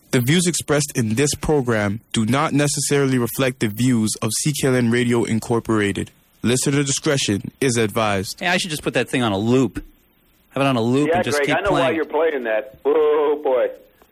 The views expressed in this program do not necessarily reflect the views of CKLN Radio Incorporated. Listener discretion is advised. Hey, I should just put that thing on a loop. Have it on a loop and just Greg, keep I know playing. why you're playing that. Oh, boy.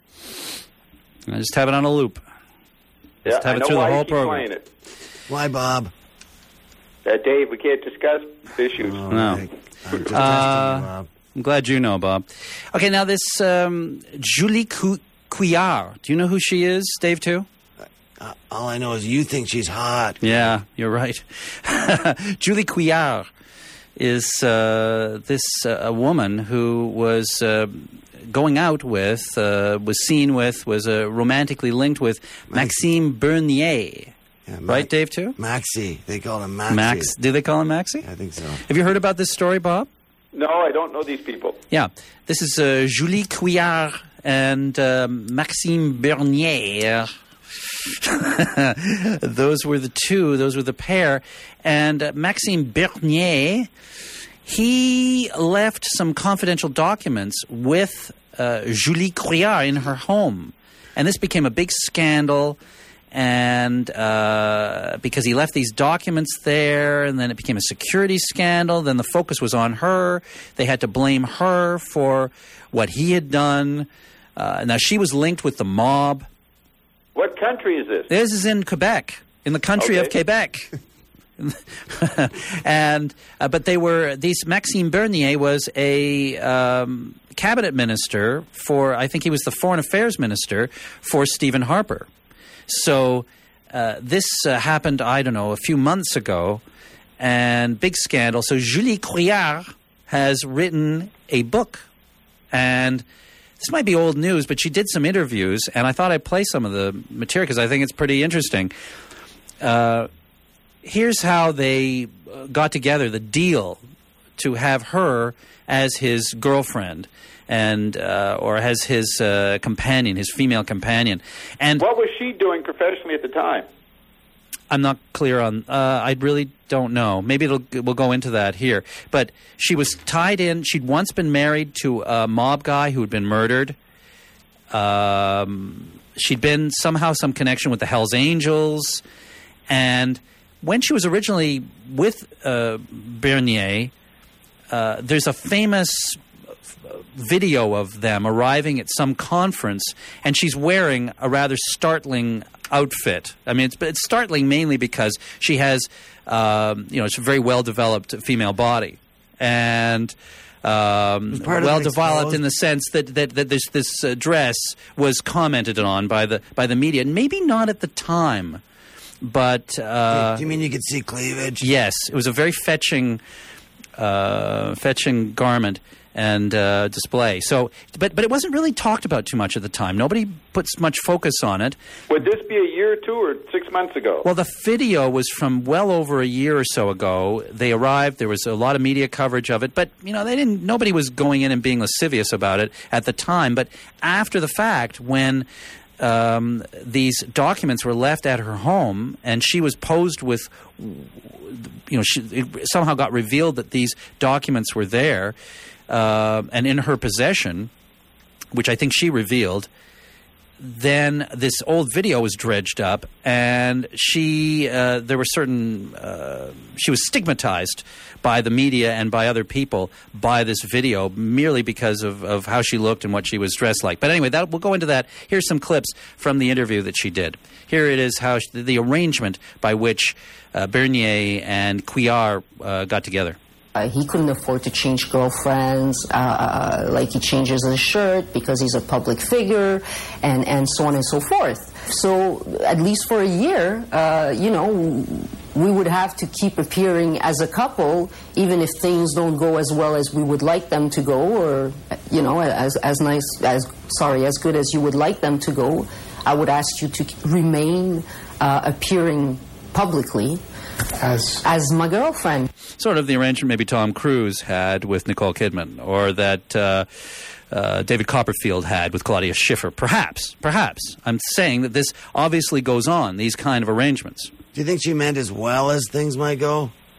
I just have it on a loop. Just have I it know through why the whole you keep program. playing it. Why, Bob? Dave, we can't discuss issues. Oh, No. I'm just testing you, Bob. I'm glad you know, Bob. Okay, now this Julie Couillard. Do you know who she is, Dave, too? All I know is you think she's hot. Yeah, you're right. Julie Couillard is a woman who was going out with, was seen with, was romantically linked with Maxime Bernier. Yeah, Right, Dave, too? Maxie. They call him Maxie. Do they call him Maxie? I think so. Have you heard about this story, Bob? No, I don't know these people. Yeah. This is Julie Couillard and Maxime Bernier. Those were the two. Those were the pair. And Maxime Bernier, he left some confidential documents with Julie Couillard in her home. And this became a big scandal. And because he left these documents there, and then it became a security scandal. Then the focus was on her. They had to blame her for what he had done. Now, she was linked with the mob. What country is this? This is in Quebec, in the country of Quebec. And but they were, Maxime Bernier was a cabinet minister for, I think he was the foreign affairs minister for Stephen Harper. So this happened, I don't know, a few months ago, and big scandal. So Julie Couillard has written a book, and this might be old news, but she did some interviews, and I thought I'd play some of the material because I think it's pretty interesting. Here's how they got together, the deal to have her as his girlfriend and or as his companion, his female companion. And what was she doing professionally at the time? I'm not clear on. I really don't know. Maybe we'll go into that here. But she was tied in. She'd once been married to a mob guy who had been murdered. She'd been somehow some connection with the Hells Angels, and when she was originally with Bernier, there's a famous video of them arriving at some conference, and she's wearing a rather startling outfit. I mean, it's startling mainly because she has, it's a very well-developed female body, and well-developed in the sense that this dress was commented on by the media, and maybe not at the time, but Do you mean you could see cleavage? Yes, it was a very fetching garment and display. So, but it wasn't really talked about too much at the time. Nobody puts much focus on it. Would this be a year or two or 6 months ago? Well, the video was from well over a year or so ago. They arrived. There was a lot of media coverage of it, but nobody was going in and being lascivious about it at the time. But after the fact, when these documents were left at her home, and she was posed with, it somehow got revealed that these documents were there and in her possession, which I think she revealed. Then this old video was dredged up, and she was stigmatized by the media and by other people by this video merely because of how she looked and what she was dressed like. But anyway, we'll go into that. Here's some clips from the interview that she did. Here it is, how the arrangement by which Bernier and Couillard got together. He couldn't afford to change girlfriends like he changes his shirt because he's a public figure, and so on and so forth. So at least for a year, we would have to keep appearing as a couple, even if things don't go as well as we would like them to go, or as good as you would like them to go. I would ask you to remain appearing publicly as my girlfriend. Sort of the arrangement maybe Tom Cruise had with Nicole Kidman, or that David Copperfield had with Claudia Schiffer. Perhaps. I'm saying that this obviously goes on, these kind of arrangements. Do you think she meant as well as things might go?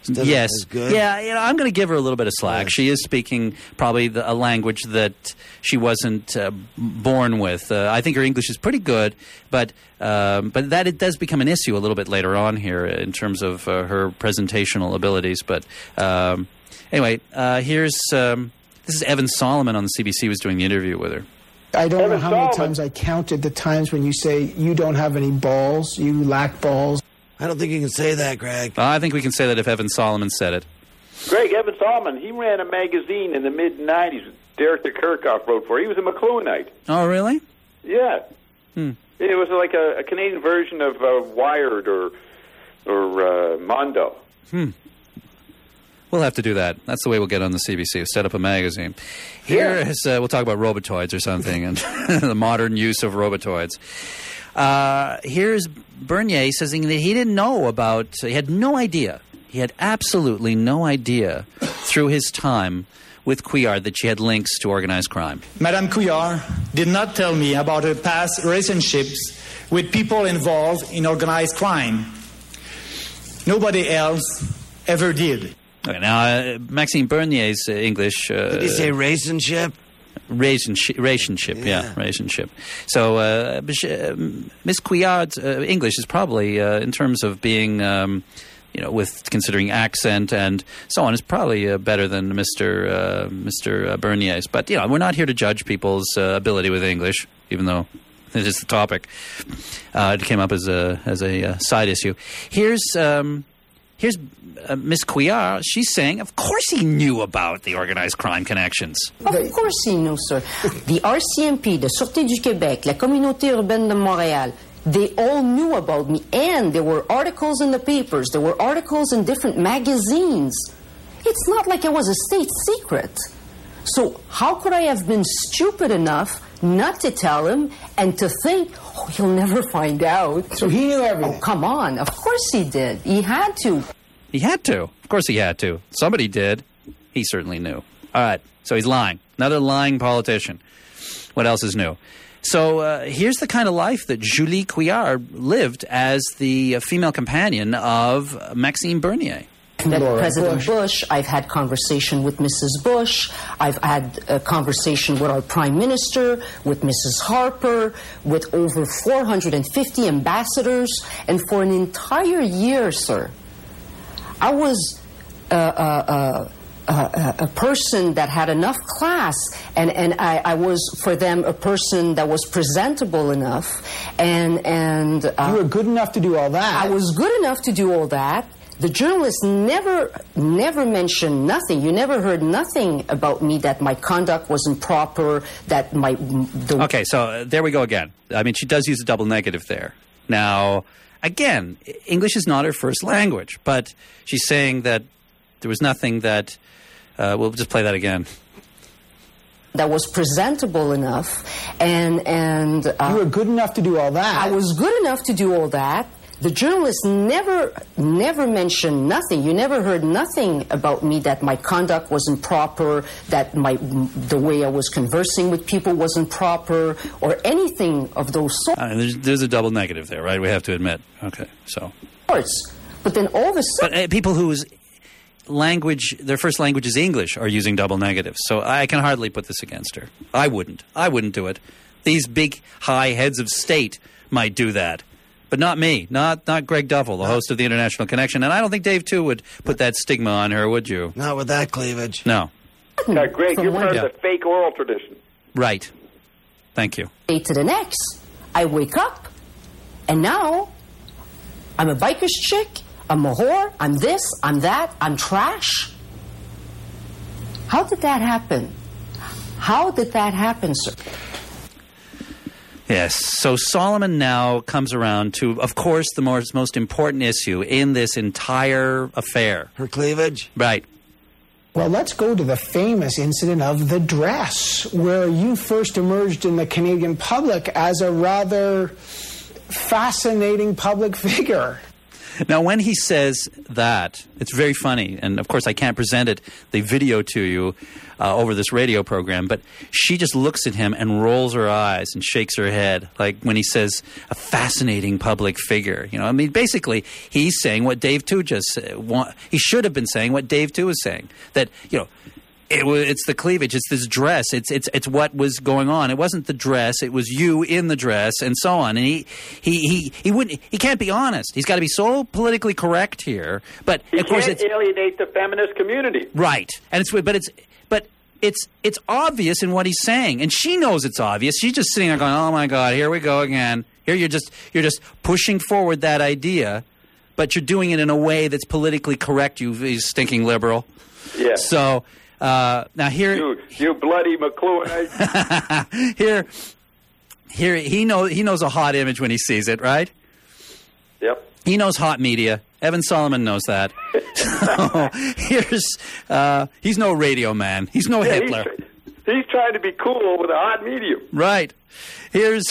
Yes. As good. Yeah, I'm going to give her a little bit of slack. Yes. She is speaking probably a language that she wasn't born with. I think her English is pretty good, but that it does become an issue a little bit later on here in terms of her presentational abilities. But anyway, this is Evan Solomon on the CBC who was doing the interview with her. I don't know how many Solomon. times I counted the times when you say you don't have any balls, you lack balls. I don't think you can say that, Greg. I think we can say that if Evan Solomon said it. Greg, Evan Solomon, he ran a magazine in the mid-'90s. Derek de Kirchhoff wrote for it. He was a McLuhanite. Oh, really? Yeah. It was like a Canadian version of Wired or Mondo. We'll have to do that. That's the way we'll get on the CBC. We'll set up a magazine. Here is, we'll talk about robotoids or something and the modern use of robotoids. Here's Bernier saying that he didn't know about, he had no idea. He had absolutely no idea through his time with Couillard that she had links to organized crime. Madame Couillard did not tell me about her past relationships with people involved in organized crime. Nobody else ever did. Okay, now, Maxime Bernier's English... Did he say relationship? Relationship, yeah, relationship. So, Miss Couillard's English is probably, in terms of being, with considering accent and so on, is probably better than Mr. Bernier's. But, we're not here to judge people's ability with English, even though it is the topic. It came up as a side issue. Here's Miss Couillard. She's saying, of course he knew about the organized crime connections. Of course he knew, sir. The RCMP, the Sûreté du Québec, la Communauté Urbaine de Montréal, they all knew about me. And there were articles in the papers. There were articles in different magazines. It's not like it was a state secret. So how could I have been stupid enough not to tell him and to think, he'll never find out? So he knew everything. Oh, come on. Of course he did. He had to. He had to. Of course he had to. Somebody did. He certainly knew. All right. So he's lying. Another lying politician. What else is new? So here's the kind of life that Julie Couillard lived as the female companion of Maxime Bernier. Met President Bush. I've had conversation with Mrs. Bush. I've had a conversation with our Prime Minister, with Mrs. Harper, with over 450 ambassadors. And for an entire year, sir, I was a person that had enough class, and I was, for them, a person that was presentable enough. And you were good enough to do all that. I was good enough to do all that. The journalists never mentioned nothing. You never heard nothing about me, that my conduct wasn't proper, that Okay, so there we go again. I mean, she does use a double negative there. Now, again, English is not her first language, but she's saying that there was nothing that... we'll just play that again. That was presentable enough, and you were good enough to do all that. I was good enough to do all that. The journalists never mentioned nothing. You never heard nothing about me, that my conduct wasn't proper, that the way I was conversing with people wasn't proper, or anything of those sorts. There's a double negative there, right? We have to admit. Okay, so. But then all of a sudden... But people whose language, their first language is English, are using double negatives. So I can hardly put this against her. I wouldn't do it. These big, high heads of state might do that. But not me, not Greg Duffel, the host of the International Connection. And I don't think Dave, too, would put that stigma on her, would you? Not with that cleavage. No. Greg, you're part of the fake oral tradition. Right. Thank you. Day to the next, I wake up, and now I'm a biker's chick, I'm a whore, I'm this, I'm that, I'm trash. How did that happen? How did that happen, sir? Yes. So Solomon now comes around to, of course, the most important issue in this entire affair. Her cleavage? Right. Well, let's go to the famous incident of the dress, where you first emerged in the Canadian public as a rather fascinating public figure. Now, when he says that, it's very funny. And, of course, I can't present the video to you over this radio program. But she just looks at him and rolls her eyes and shakes her head, like when he says a fascinating public figure. You know, I mean, basically, he's saying what Dave Tu just said. He should have been saying what Dave Tu was saying. That, you know, it's the cleavage. It's this dress. It's what was going on. It wasn't the dress. It was you in the dress, and so on. And he can't be honest. He's got to be so politically correct here. But of course, can't alienate the feminist community. Right. And it's obvious in what he's saying, and she knows it's obvious. She's just sitting there going, "Oh my God, here we go again." Here you're just pushing forward that idea, but you're doing it in a way that's politically correct. You stinking liberal. Yeah. So. Now here, you bloody McLuhan. here he knows a hot image when he sees it, right? Yep. He knows hot media. Evan Solomon knows that. So he's no radio man. He's no Hitler. He's trying to be cool with a hot medium. Right. Here's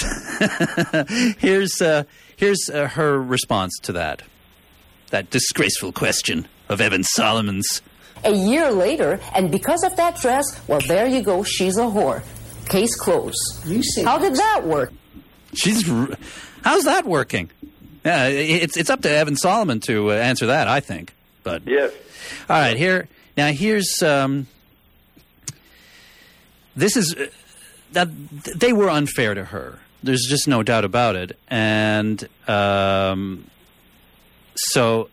her response to that disgraceful question of Evan Solomon's. A year later, and because of that dress, well, there you go, she's a whore. Case closed. How did that work? How's that working? It's up to Evan Solomon to answer that, I think. But yes. All right, here's this is that they were unfair to her. There's just no doubt about it, and so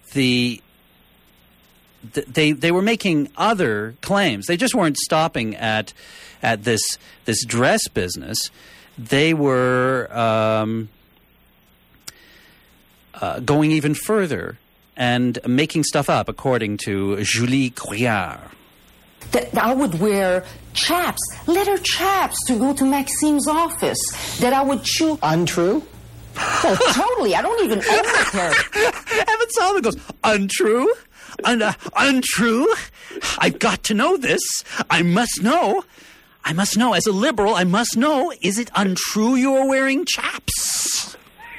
they were making other claims. They just weren't stopping at this dress business. They were going even further and making stuff up, according to Julie Couillard. That I would wear chaps, leather chaps, to go to Maxime's office. That I would chew. Untrue? Oh, totally. I don't even own a pair. Evan Solomon goes, untrue? Untrue? I've got to know this. I must know. As a liberal, I must know. Is it untrue you're wearing chaps?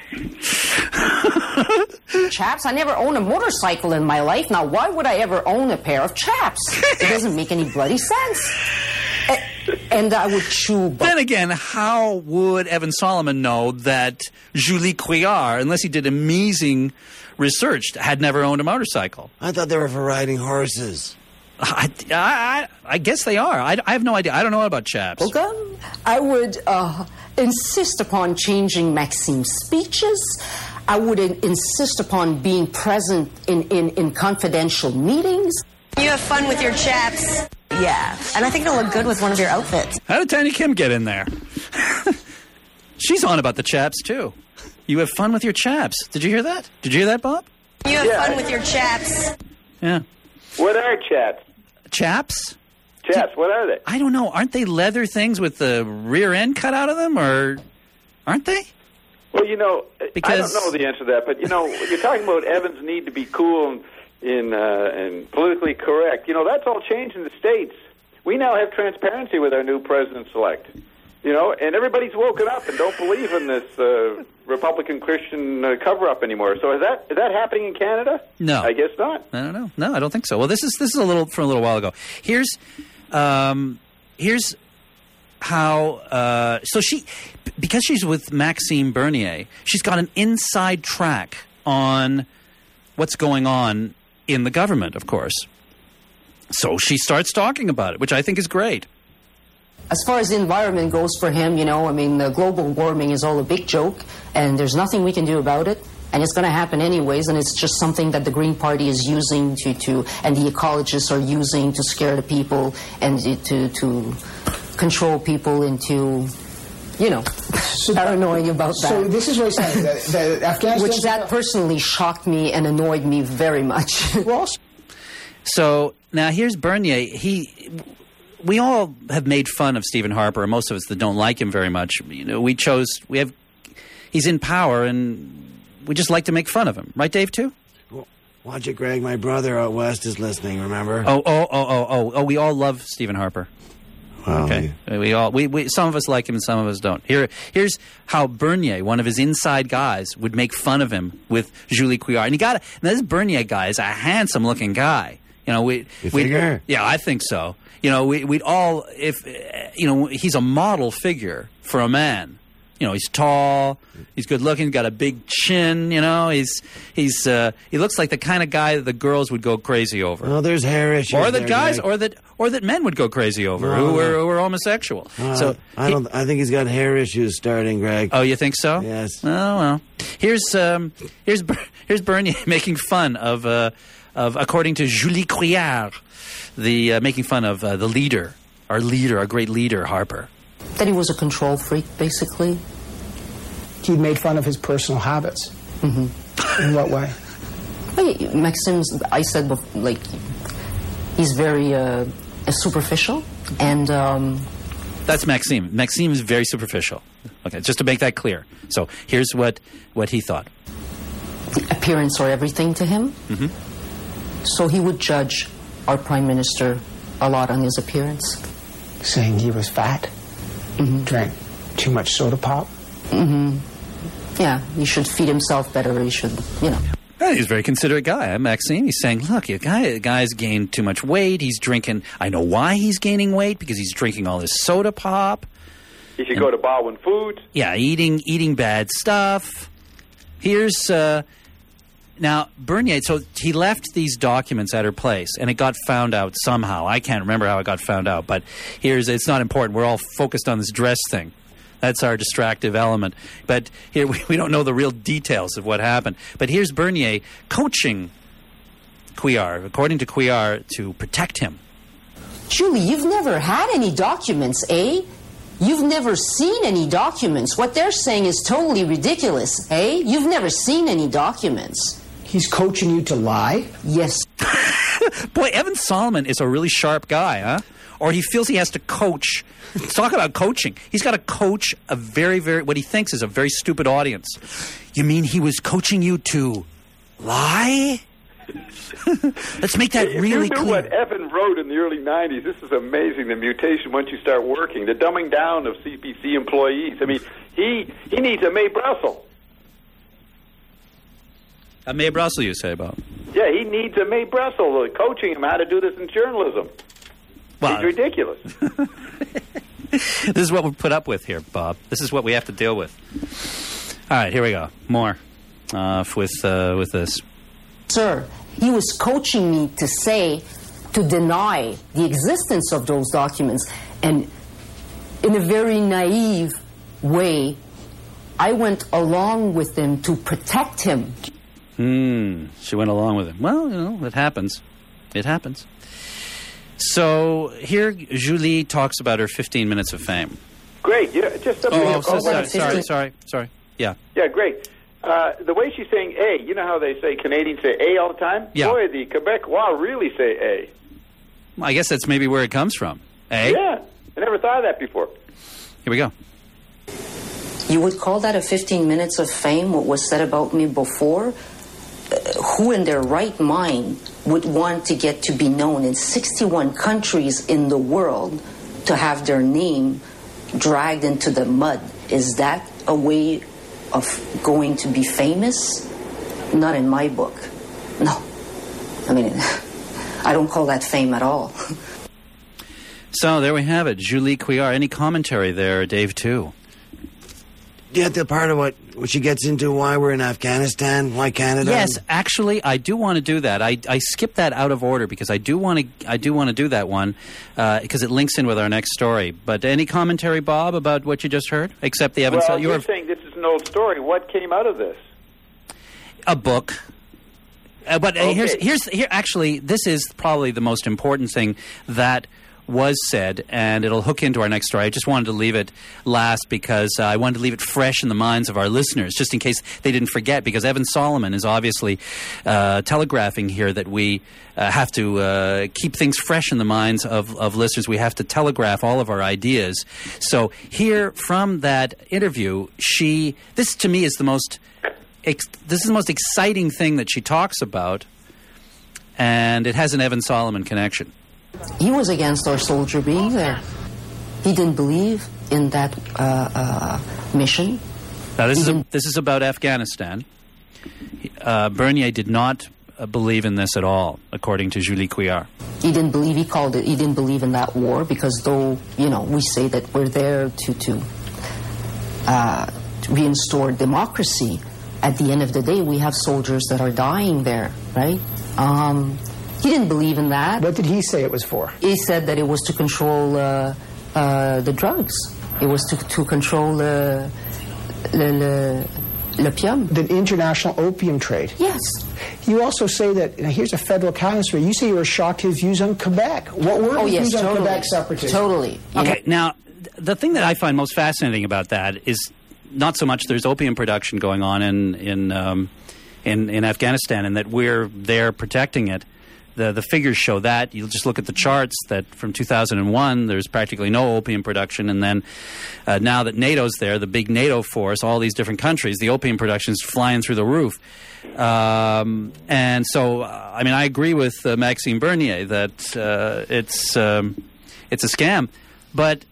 Chaps? I never owned a motorcycle in my life. Now, why would I ever own a pair of chaps? It doesn't make any bloody sense. And I would chew. Then again, how would Evan Solomon know that Julie Couillard, unless he did amazing research, had never owned a motorcycle? I thought they were for riding horses. I guess they are. I have no idea. I don't know about chaps. Okay. I would insist upon changing Maxime's speeches. I would insist upon being present in confidential meetings. You have fun with your chaps. Yeah, and I think it'll look good with one of your outfits. How did Tanya Kim get in there? She's on about the chaps, too. You have fun with your chaps. Did you hear that? Did you hear that, Bob? You have fun with your chaps. Yeah. What are chaps? Chaps? Chaps, what are they? I don't know. Aren't they leather things with the rear end cut out of them, or aren't they? Well, I don't know the answer to that, but, you're talking about Evan's need to be cool and politically correct. That's all changed in the States. We now have transparency with our new president-elect. And everybody's woken up and don't believe in this Republican Christian cover-up anymore. So is that happening in Canada? No, I guess not. I don't know. No, I don't think so. Well, this is a little while ago. Here's how. So because she's with Maxime Bernier, she's got an inside track on what's going on in the government, of course. So she starts talking about it, which I think is great. As far as the environment goes for him, global warming is all a big joke, and there's nothing we can do about it, and it's going to happen anyways, and it's just something that the Green Party is using and the ecologists are using to scare the people and to control people into, paranoia about that. So this is what he's saying, that Afghanistan... Which that personally shocked me and annoyed me very much. So now here's Bernier. We all have made fun of Stephen Harper, and most of us that don't like him very much. He's in power, and we just like to make fun of him. Right, Dave, too? Well, watch it, Greg. My brother out west is listening, remember? Oh, we all love Stephen Harper. Well, Okay, we some of us like him and some of us don't. Here's how Bernier, one of his inside guys, would make fun of him with Julie Couillard. And this Bernier guy is a handsome-looking guy. You know, You figure? yeah, I think so. You know, we'd all, if you know, he's a model figure for a man. You know, he's tall, he's good looking, got a big chin. You know, he looks like the kind of guy that the girls would go crazy over. Well, there's hair issues. Or that there, guys, Greg. or that men would go crazy over who were homosexual. I think he's got hair issues starting, Greg. Oh, you think so? Yes. Oh well. Here's Bernier making fun of according to Julie Couillard, making fun of the leader, our great leader, Harper. That he was a control freak, basically. He made fun of his personal habits. Mm-hmm. In what way? Well, Maxime's, I said, like, he's very superficial, and That's Maxime. Maxime is very superficial. Okay, just to make that clear. So here's what he thought. appearance or everything to him. Mm-hmm. So he would judge our prime minister a lot on his appearance. Saying he was fat, drank too much soda pop. Yeah, he should feed himself better. He should, Well, he's a very considerate guy, Maxime. He's saying, look, the guy's gained too much weight. He's drinking. I know why he's gaining weight, because he's drinking all this soda pop. He should go to Baldwin Foods. Yeah, eating bad stuff. Here's now Bernier. So he left these documents at her place, and it got found out somehow. I can't remember how it got found out, but it's not important. We're all focused on this dress thing. That's our distractive element. But here we don't know the real details of what happened. But here's Bernier coaching Couillard, according to Couillard, to protect him. Julie, you've never had any documents, eh? You've never seen any documents. What they're saying is totally ridiculous, eh? You've never seen any documents. He's coaching you to lie? Yes. Boy, Evan Solomon is a really sharp guy, huh? Or he feels he has to coach. Let's talk about coaching. He's got to coach a very, very, what he thinks is a very stupid audience. You mean he was coaching you to lie? Let's make that really clear. If you knew what Evan wrote in the early 90s, this is amazing, the mutation once you start working, the dumbing down of CPC employees. I mean, he needs a May Brussels. A May Brussels, you say, Bob? Yeah, he needs a May Brussels coaching him how to do this in journalism. Well, it's ridiculous. This is what we're put up with here, Bob. This is what we have to deal with. All right, here we go. More with this. Sir, he was coaching me to deny the existence of those documents. And in a very naive way, I went along with him to protect him. She went along with him. Well, it happens. It happens. So here Julie talks about her 15 minutes of fame. Great. Yeah, just something. Sorry. Yeah. Yeah, great. The way she's saying A, you know how they say Canadians say A all the time? Yeah. Boy, the Quebecois really say A. Well, I guess that's maybe where it comes from. A? Yeah. I never thought of that before. Here we go. You would call that a 15 minutes of fame, what was said about me before? Who in their right mind would want to get to be known in 61 countries in the world to have their name dragged into the mud? Is that a way of going to be famous? Not in my book. No. I mean, I don't call that fame at all. So there we have it. Julie Couillard. Any commentary there, Dave, too? Yeah, the part of what she gets into why we're in Afghanistan, why Canada. Yes, actually, I do want to do that. I skipped that out of order because I do want to do that one because it links in with our next story. But any commentary, Bob, about what you just heard? Except the evidence. Well, you're saying this is an old story. What came out of this? A book. But okay. Here. Actually, this is probably the most important thing that was said, and it'll hook into our next story. I just wanted to leave it last because I wanted to leave it fresh in the minds of our listeners, just in case they didn't forget, because Evan Solomon is obviously telegraphing here that we have to keep things fresh in the minds of listeners. We have to telegraph all of our ideas. So here from that interview, this to me is the most exciting thing that she talks about, and it has an Evan Solomon connection. He was against our soldier being there. He didn't believe in that mission. Now, this is about Afghanistan. Bernier did not believe in this at all, according to Julie Couillard. He didn't believe. He called it. He didn't believe in that war because, though we say that we're there to reinstore democracy, at the end of the day, we have soldiers that are dying there, right? He didn't believe in that. What did he say it was for? He said that it was to control the drugs. It was to control l'opium. The international opium trade. Yes. You also say that, here's a federal counselor, you say you were shocked his views on Quebec. What were his views on Quebec separatism? Totally. Okay, now, the thing that I find most fascinating about that is not so much there's opium production going on in Afghanistan and that we're there protecting it. The figures show that. You'll just look at the charts that from 2001, there's practically no opium production. And then now that NATO's there, the big NATO force, all these different countries, the opium production is flying through the roof. And so, I agree with Maxime Bernier that it's a scam. But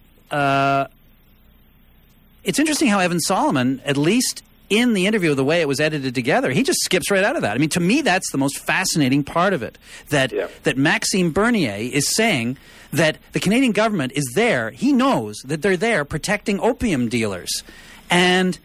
it's interesting how Evan Solomon, at least in the interview, the way it was edited together, he just skips right out of that. To me, that's the most fascinating part of it, that Maxime Bernier is saying that the Canadian government is there. He knows that they're there protecting opium dealers. And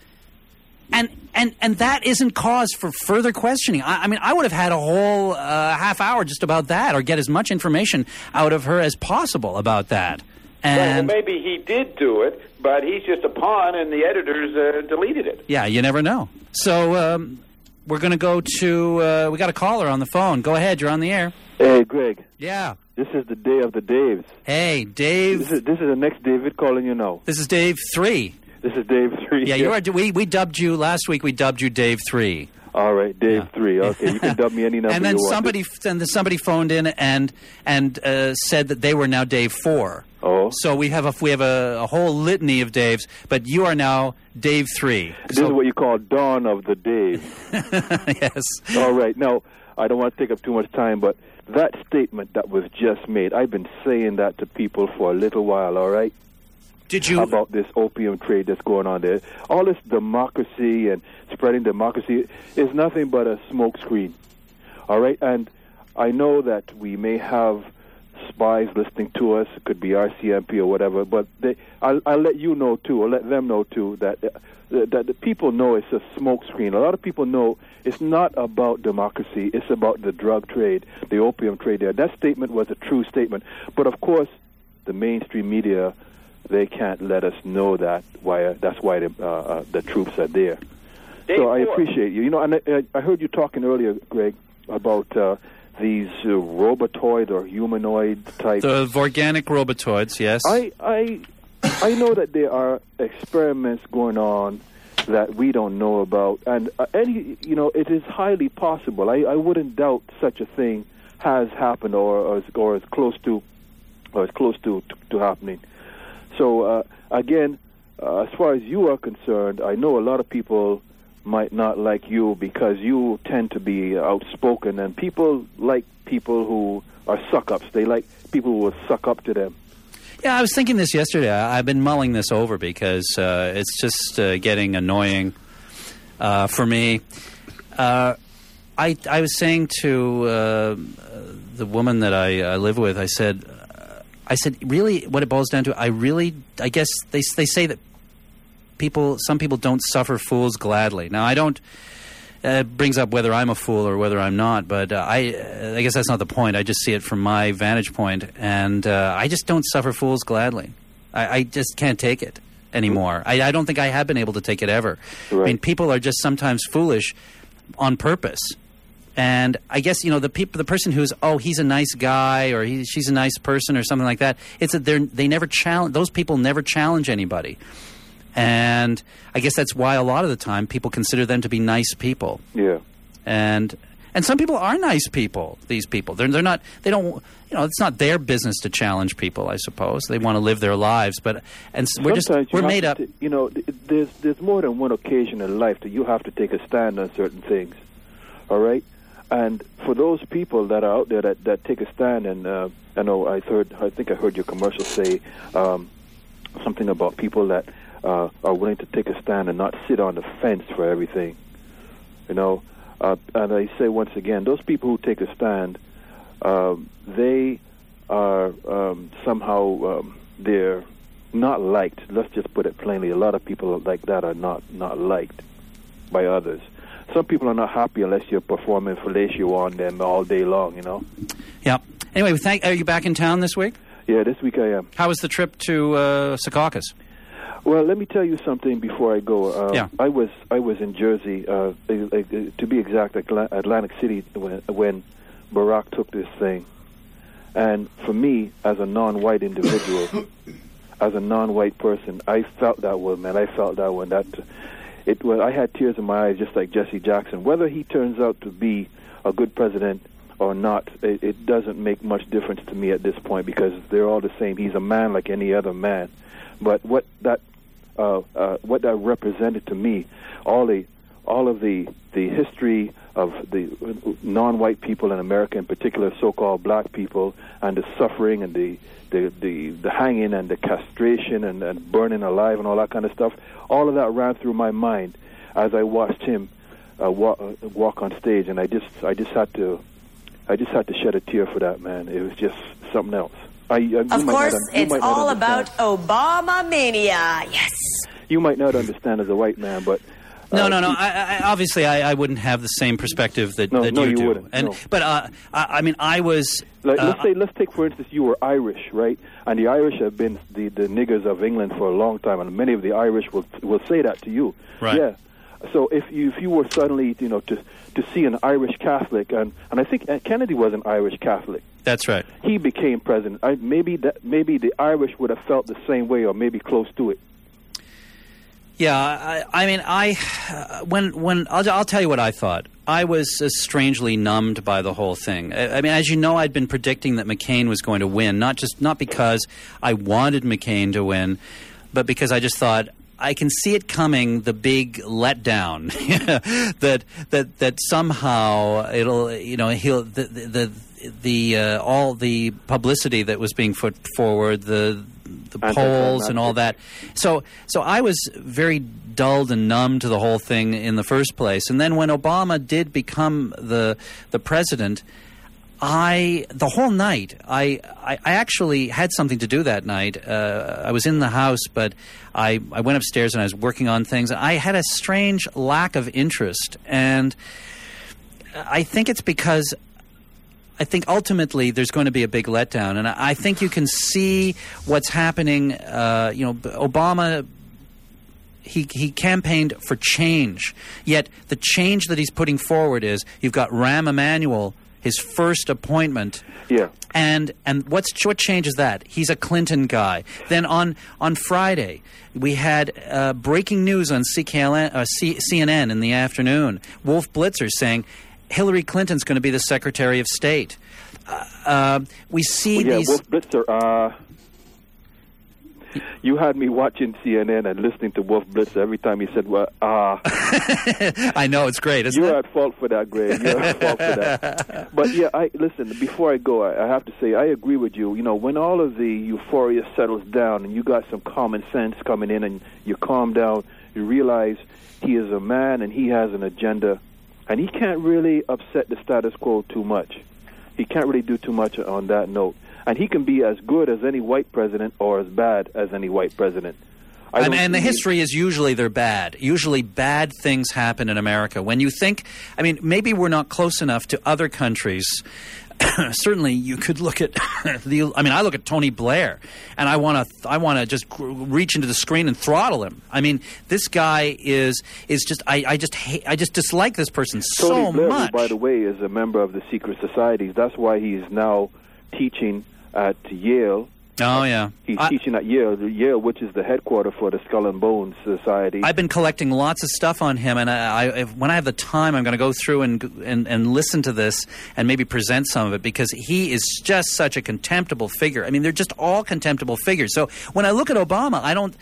that isn't cause for further questioning. I would have had a whole half hour just about that, or get as much information out of her as possible about that. And well, maybe he did do it, but he's just a pawn, and the editors deleted it. Yeah, you never know. So we're going to go to... we got a caller on the phone. Go ahead, you're on the air. Hey, Greg. Yeah. This is the day of the Daves. Hey, Dave. This is the next David calling you now. This is Dave 3. This is Dave 3. Yeah, you are. We dubbed you last week. We dubbed you Dave 3. All right, Dave 3. Okay, you can dub me any number. And then you want. somebody phoned in and said that they were now Dave 4. Oh. So we have a whole litany of Daves, but you are now Dave 3. This is what you call dawn of the Dave. Yes. All right. Now, I don't want to take up too much time, but that statement that was just made, I've been saying that to people for a little while. All right. Did you about this opium trade that's going on there? All this democracy and spreading democracy is nothing but a smokescreen. All right, and I know that we may have spies listening to us. It could be RCMP or whatever, but I'll let you know too, or let them know too, that the people know it's a smokescreen. A lot of people know it's not about democracy. It's about the drug trade, the opium trade there. That statement was a true statement, but of course, the mainstream media, they can't let us know that. That's why the troops are there. So I appreciate you. And I heard you talking earlier, Greg, about these robotoid or humanoid type. The organic robotoids, yes. I know that there are experiments going on that we don't know about, and it is highly possible. I wouldn't doubt such a thing has happened or is close to happening. So, again, as far as you are concerned, I know a lot of people might not like you because you tend to be outspoken, and people like people who are suck-ups. They like people who will suck up to them. Yeah, I was thinking this yesterday. I've been mulling this over because it's just getting annoying for me. I was saying to the woman that I live with, I said, really, what it boils down to, I guess they say that some people don't suffer fools gladly. Now, I don't, it brings up whether I'm a fool or whether I'm not, but I guess that's not the point. I just see it from my vantage point, and I just don't suffer fools gladly. I just can't take it anymore. I don't think I have been able to take it ever. Right. I mean, people are just sometimes foolish on purpose. And I guess, the person who's, he's a nice guy or she's a nice person or something like that, it's that they never challenge, those people never challenge anybody. And I guess that's why a lot of the time people consider them to be nice people. Yeah. And some people are nice people, these people. They're not, they don't, it's not their business to challenge people, I suppose. They want to live their lives, we're made up. There's more than one occasion in life that you have to take a stand on certain things. All right? And for those people that are out there that take a stand, and I think I heard your commercial say, something about people that are willing to take a stand and not sit on the fence for everything. You know, and I say once again, those people who take a stand, they are somehow they're not liked. Let's just put it plainly. A lot of people like that are not liked by others. Some people are not happy unless you're performing fellatio on them all day long, you know? Yeah. Anyway, are you back in town this week? Yeah, this week I am. How was the trip to Secaucus? Well, let me tell you something before I go. I was in Jersey, to be exact, Atlantic City, when Barack took this thing. And for me, as a non-white individual, as a non-white person, I felt that one, man. I felt that one. I had tears in my eyes, just like Jesse Jackson. Whether he turns out to be a good president or not, it doesn't make much difference to me at this point, because they're all the same. He's a man like any other man. But what that represented to me, all of the history of the non-white people in America, in particular so-called black people, and the suffering and the hanging and the castration and burning alive and all that kind of stuff, all of that ran through my mind as I watched him walk on stage, and I just had to shed a tear for that, man. It was just something else. Of course, it's all about Obama mania. Yes. You might not understand as a white man, but no. I obviously, I wouldn't have the same perspective that you do. Wouldn't. And no. But I mean, I was. Let's take for instance, you were Irish, right? And the Irish have been the niggers of England for a long time, and many of the Irish will say that to you. Right. Yeah. So if you were suddenly, to see an Irish Catholic, and I think Kennedy was an Irish Catholic. That's right. He became president. Maybe the Irish would have felt the same way, or maybe close to it. Yeah, I'll tell you what I thought. I was strangely numbed by the whole thing. I mean, as you know, I'd been predicting that McCain was going to win, not because I wanted McCain to win, but because I just thought, I can see it coming, the big letdown that somehow it'll, he'll all the publicity that was being put forward, the polls and all that. So I was very dulled and numb to the whole thing in the first place. And then when Obama did become the president, the whole night, I actually had something to do that night. I was in the house, but I went upstairs and I was working on things. I had a strange lack of interest, and I think it's because I think ultimately there's going to be a big letdown, and I think you can see what's happening. Obama, he campaigned for change, yet the change that he's putting forward is you've got Rahm Emanuel, his first appointment. Yeah. And what changes that? He's a Clinton guy. Then on Friday, we had breaking news on CNN in the afternoon. Wolf Blitzer saying Hillary Clinton's going to be the Secretary of State. We see these... Wolf Blitzer... You had me watching CNN and listening to Wolf Blitzer every time he said, I know, it's great, isn't it? You're at fault for that, Greg. You're at fault for that. But, yeah, listen, before I go, I have to say, I agree with you. When all of the euphoria settles down and you got some common sense coming in and you calm down, you realize he is a man and he has an agenda, and he can't really upset the status quo too much. He can't really do too much on that note. And he can be as good as any white president or as bad as any white president. And the history is usually they're bad. Usually bad things happen in America. When you think, maybe we're not close enough to other countries. Certainly you could look at I look at Tony Blair, and I want to just reach into the screen and throttle him. This guy is just I just dislike this person so Tony Blair, much. Who, by the way, is a member of the secret societies. That's why he's now teaching at Yale. Oh, yeah. He's teaching at Yale, which is the headquarters for the Skull and Bones Society. I've been collecting lots of stuff on him, and when I have the time, I'm going to go through and listen to this and maybe present some of it, because he is just such a contemptible figure. They're just all contemptible figures. So when I look at Obama, I don't.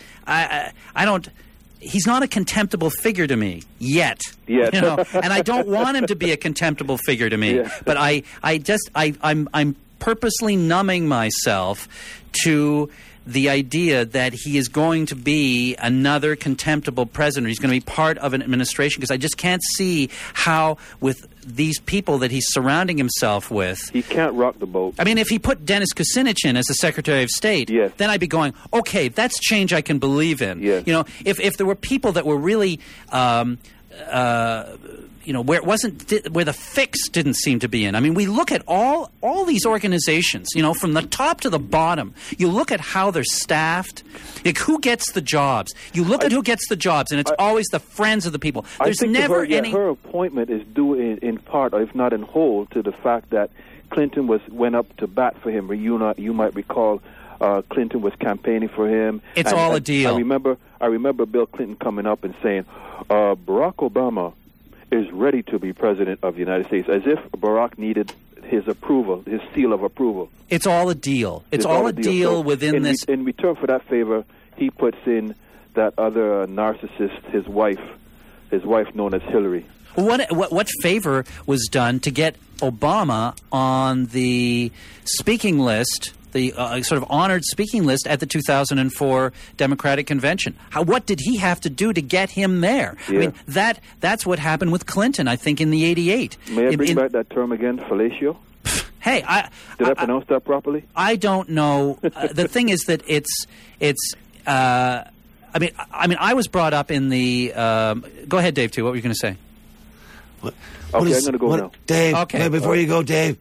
He's not a contemptible figure to me yet. Yet. And I don't want him to be a contemptible figure to me. Yeah. But I'm purposely numbing myself to the idea that he is going to be another contemptible president. He's going to be part of an administration, because I just can't see how, with these people that he's surrounding himself with, he can't rock the boat. I mean, if he put Dennis Kucinich in as the Secretary of State, then I'd be going, okay, that's change I can believe in. Yes. You know, if there were people that were really you know, where it wasn't, where the fix didn't seem to be in. I mean, we look at all these organizations, you know, from the top to the bottom. You look at how they're staffed, like who gets the jobs. You look at who gets the jobs, and it's always the friends of the people. There's never any. Her appointment is due in part, or if not in whole, to the fact that Clinton went up to bat for him. You might recall. Clinton was campaigning for him. It's all a deal. I remember Bill Clinton coming up and saying, Barack Obama is ready to be president of the United States, as if Barack needed his approval, his seal of approval. It's all a deal. It's all a deal so within this. In return for that favor, he puts in that other narcissist, his wife known as Hillary. What favor was done to get Obama on the speaking list, the sort of honored speaking list at the 2004 Democratic Convention? What did he have to do to get him there? Yeah. I mean, that's what happened with Clinton, I think, in the 88. May I bring back that term again, fellatio? Hey, did I pronounce that properly? I don't know. The thing is that it's. I mean, I was brought up in the. Go ahead, Dave. Too. What were you going to say? Okay, I'm going to go now. Dave. Okay. Before you go, Dave.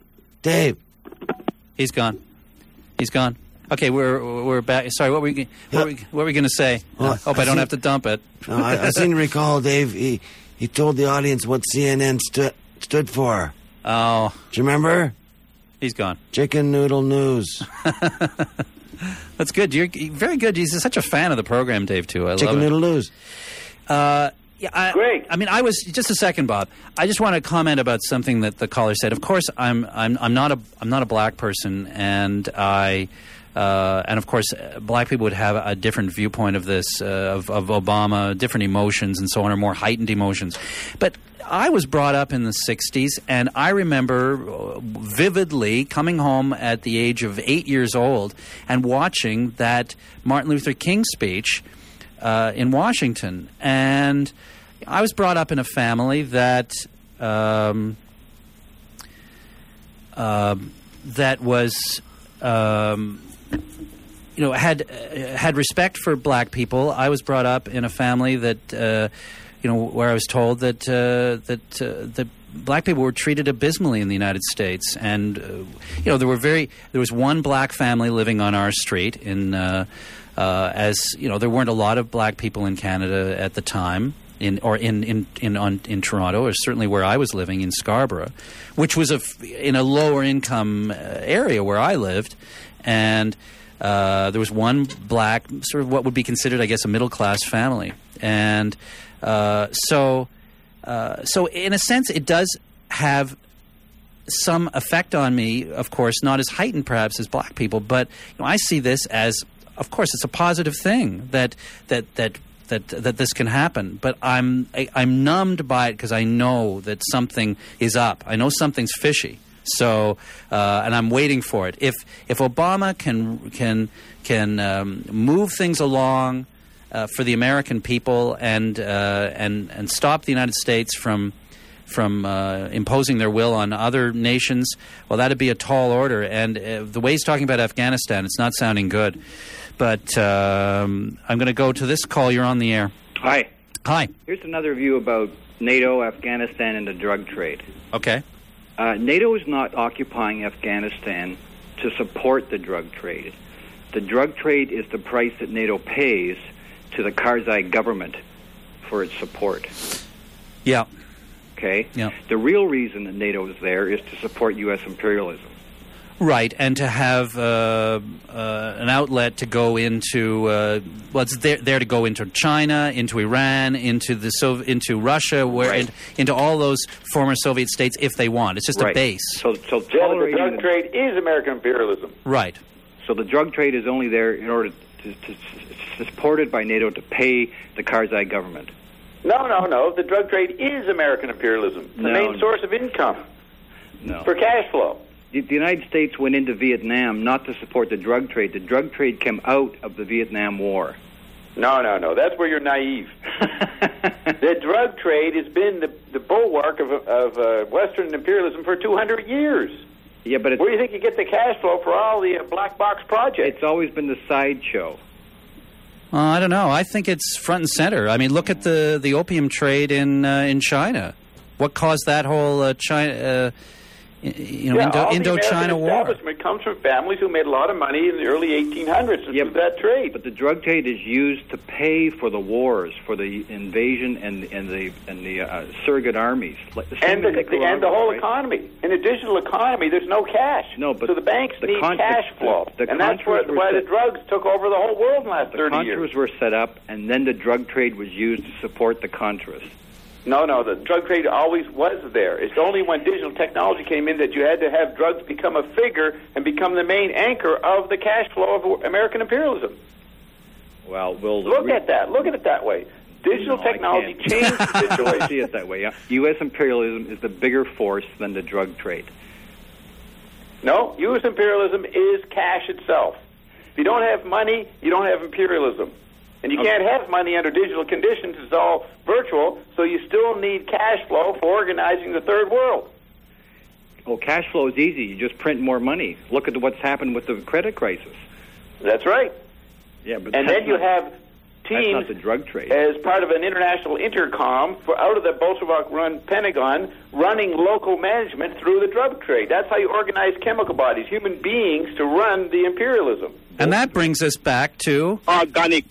He's gone. Okay, we're back. Sorry, what were we going to say? Well, hope I don't have to dump it. No, I seem to recall, Dave. He told the audience what CNN stood for. Oh, do you remember? He's gone. Chicken Noodle News. That's good. You're very good. He's such a fan of the program, Dave. Too. I Chicken love it. Noodle News. Great. I mean, I was just a second, Bob. I just want to comment about something that the caller said. Of course, I'm not a black person, and of course, black people would have a different viewpoint of this, of Obama, different emotions and so on, or more heightened emotions. But I was brought up in the 60s, and I remember vividly coming home at the age of 8 years old and watching that Martin Luther King speech in Washington. And I was brought up in a family that that was had respect for black people. I was brought up in a family that where I was told that black people were treated abysmally in the United States, and there was one black family living on our street in as there weren't a lot of black people in Canada at the time. In Toronto, or certainly where I was living in Scarborough, which was in a lower income area where I lived, and there was one black, sort of what would be considered, I guess, a middle class family, and so in a sense, it does have some effect on me. Of course, not as heightened perhaps as black people, but I see this as, of course, it's a positive thing that this can happen, but I'm numbed by it because I know that something is up. I know something's fishy. So, and I'm waiting for it. If Obama can move things along for the American people and stop the United States from imposing their will on other nations, well, that'd be a tall order. And the way he's talking about Afghanistan, it's not sounding good. But I'm going to go to this call. You're on the air. Hi. Hi. Here's another view about NATO, Afghanistan, and the drug trade. Okay. NATO is not occupying Afghanistan to support the drug trade. The drug trade is the price that NATO pays to the Karzai government for its support. Yeah. Okay? Yeah. The real reason that NATO is there is to support U.S. imperialism. Right, and to have an outlet to go into it's there to go into China, into Iran, into Russia, into all those former Soviet states if they want. It's just a base. So the drug trade is American imperialism. Right. So the drug trade is only there in order to supported by NATO to pay the Karzai government. No. The drug trade is American imperialism. The main source of income. No. For cash flow. The United States went into Vietnam not to support the drug trade. The drug trade came out of the Vietnam War. No. That's where you're naive. The drug trade has been the bulwark of Western imperialism for 200 years. Yeah, but where do you think you get the cash flow for all the black box projects? It's always been the sideshow. I don't know. I think it's front and center. I mean, look at the opium trade in China. What caused that whole China? Indochina War. The establishment comes from families who made a lot of money in the early 1800s through that trade. But the drug trade is used to pay for the wars, for the invasion and the surrogate armies, and the whole economy. In a digital economy, there's no cash. No, but so the banks need cash flow, and that's why the drugs took over the whole world in the last 30 years. The Contras were set up, and then the drug trade was used to support the Contras. No, the drug trade always was there. It's only when digital technology came in that you had to have drugs become a figure and become the main anchor of the cash flow of American imperialism. Well, we'll look at that. Look at it that way. Digital technology changed the situation. I see it that way, yeah. U.S. imperialism is the bigger force than the drug trade. No, U.S. imperialism is cash itself. If you don't have money, you don't have imperialism. And you can't have money under digital conditions. It's all virtual, so you still need cash flow for organizing the third world. Well, cash flow is easy. You just print more money. Look at what's happened with the credit crisis. That's right. Yeah, but and then you have teams that's not the drug trade. As part of an international intercom out of the Bolshevik-run Pentagon running local management through the drug trade. That's how you organize chemical bodies, human beings, to run the imperialism. And that brings us back to... Organic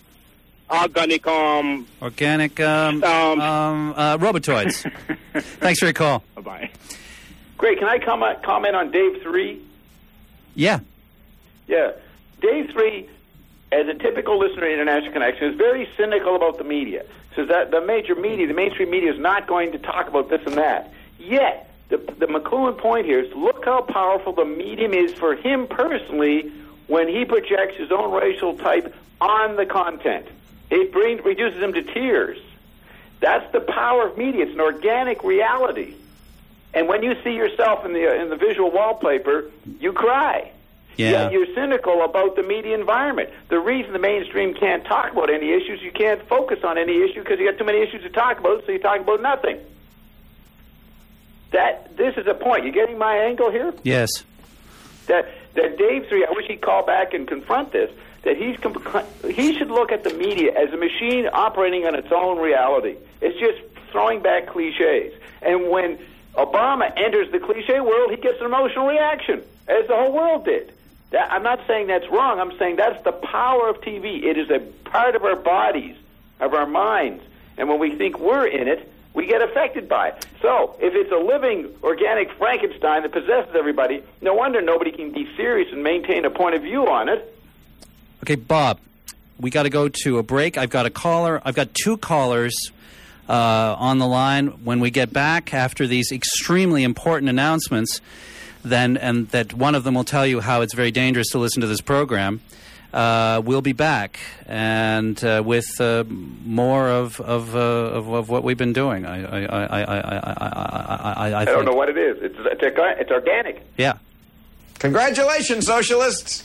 robotoids. Thanks for your call. Bye-bye. Great. Can I comment on Dave 3? Yeah. Dave 3, as a typical listener to International Connection, is very cynical about the media. Says that the major media, the mainstream media, is not going to talk about this and that. Yet, the McLuhan point here is look how powerful the medium is for him personally when he projects his own racial type on the content. It reduces him to tears. That's the power of media. It's an organic reality. And when you see yourself in the visual wallpaper, you cry. Yeah. You're cynical about the media environment. The reason the mainstream can't talk about any issues, you can't focus on any issue because you got too many issues to talk about, so you talk about nothing. This is a point. You getting my angle here? Yes. That Dave 3, I wish he'd call back and confront this, that he should look at the media as a machine operating on its own reality. It's just throwing back cliches. And when Obama enters the cliche world, he gets an emotional reaction, as the whole world did. I'm not saying that's wrong. I'm saying that's the power of TV. It is a part of our bodies, of our minds. And when we think we're in it, we get affected by it. So, if it's a living, organic Frankenstein that possesses everybody, no wonder nobody can be serious and maintain a point of view on it. Okay, Bob, we got to go to a break. I've got two callers on the line. When we get back after these extremely important announcements, and that one of them will tell you how it's very dangerous to listen to this program, we'll be back and with more of what we've been doing. I don't know what it is. It's organic. Yeah. Congratulations, socialists.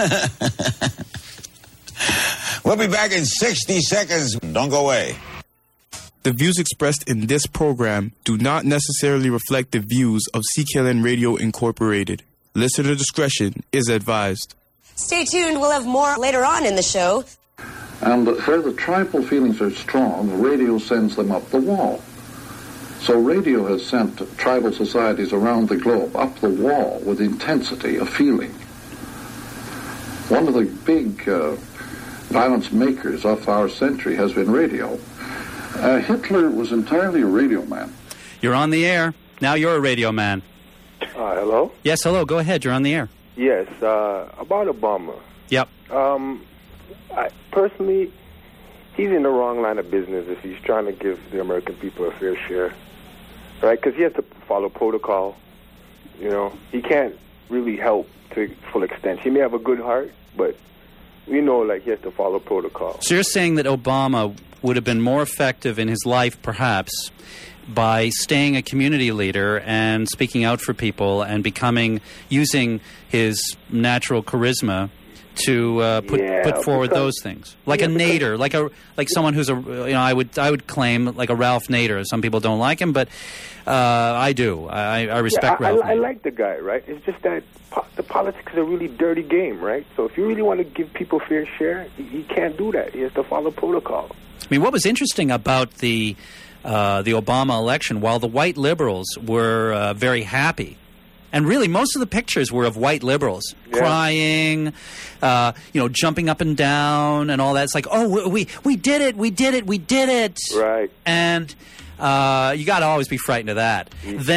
We'll be back in 60 seconds. Don't go away. The views expressed in this program do not necessarily reflect the views of CKLN Radio Incorporated. Listener discretion is advised. Stay tuned. We'll have more later on in the show. And where the tribal feelings are strong, radio sends them up the wall. So radio has sent tribal societies around the globe up the wall with intensity of feeling. One of the big violence makers of our century has been radio. Hitler was entirely a radio man. You're on the air. Now you're a radio man. Hello? Yes, hello. Go ahead. You're on the air. Yes, about Obama. Yep. Personally, he's in the wrong line of business if he's trying to give the American people a fair share. Right? Because he has to follow protocol. You know, he can't really help to full extent. He may have a good heart, but we know, like, he has to follow protocol. So you're saying that Obama would have been more effective in his life, perhaps, by staying a community leader and speaking out for people and using his natural charisma to put forward those things, like a Nader, like someone who's I would claim like a Ralph Nader. Some people don't like him, but I do. I respect Ralph. I like the guy, right? It's just that the politics is a really dirty game, right? So if you really want to give people fair share, he can't do that. He has to follow protocol. I mean, what was interesting about the Obama election, while the white liberals were very happy. And really, most of the pictures were of white liberals crying, jumping up and down and all that. It's like, oh, we did it, we did it, we did it. Right. And you got to always be frightened of that.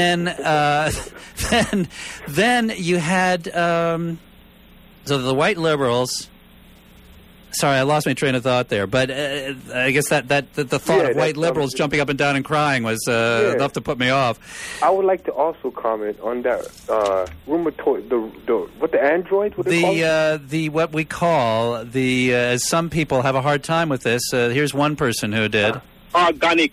Then you had so the white liberals. Sorry, I lost my train of thought there. But I guess that the thought of white liberals jumping up and down and crying was enough to put me off. I would like to also comment on that rheumatoid, the android? What what we call as some people have a hard time with this. Here's one person who did organic.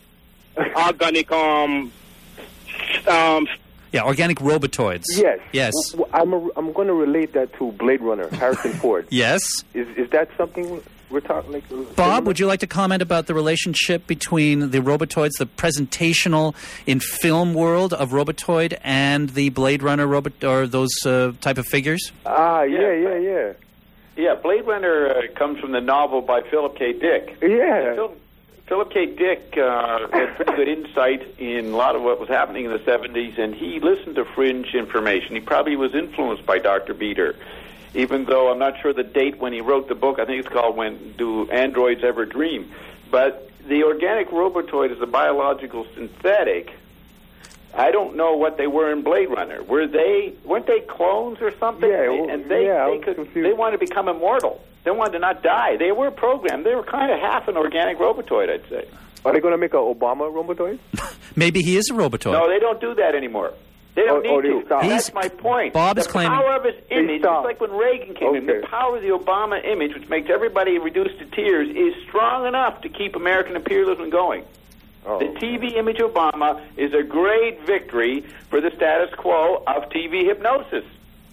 Yeah, organic robotoids. Yes. I'm going to relate that to Blade Runner, Harrison Ford. Yes. Is that something we're talking like? Bob, would you like to comment about the relationship between the robotoids, the presentational in film world of Robotoid, and the Blade Runner robot, or those type of figures? Yeah, Blade Runner comes from the novel by Philip K. Dick. Yeah. Philip K. Dick had pretty good insight in a lot of what was happening in the 70s, and he listened to fringe information. He probably was influenced by Dr. Beater, even though I'm not sure the date when he wrote the book. I think it's called When Do Androids Ever Dream? But the organic robotoid is a biological synthetic. I don't know what they were in Blade Runner. Weren't they clones or something? They wanted to become immortal. They wanted to not die. They were programmed. They were kind of half an organic robotoid, I'd say. Are they going to make an Obama robotoid? Maybe he is a robotoid. No, they don't do that anymore. They don't need to. That's my point. Bob is claiming... The power of his image, just like when Reagan came in, the power of the Obama image, which makes everybody reduced to tears, is strong enough to keep American imperialism going. The TV image Obama is a great victory for the status quo of TV hypnosis.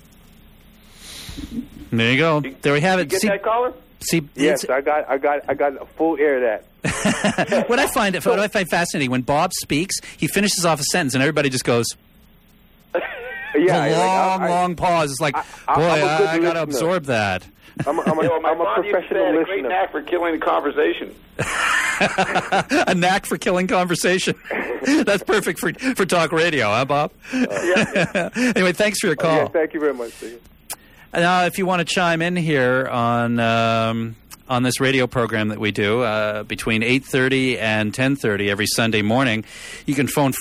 There you go. There we have it. You get that, caller? Yes, I got a full ear of that. What I find fascinating, when Bob speaks, he finishes off a sentence and everybody just goes. Long pause. It's like, I got to absorb that. I'm a professional listener. Great knack for killing the conversation. A knack for killing conversation. That's perfect for talk radio, huh, Bob? Anyway, thanks for your call. Thank you very much. Now, if you want to chime in here on this radio program that we do between 8:30 and 10:30 every Sunday morning, you can phone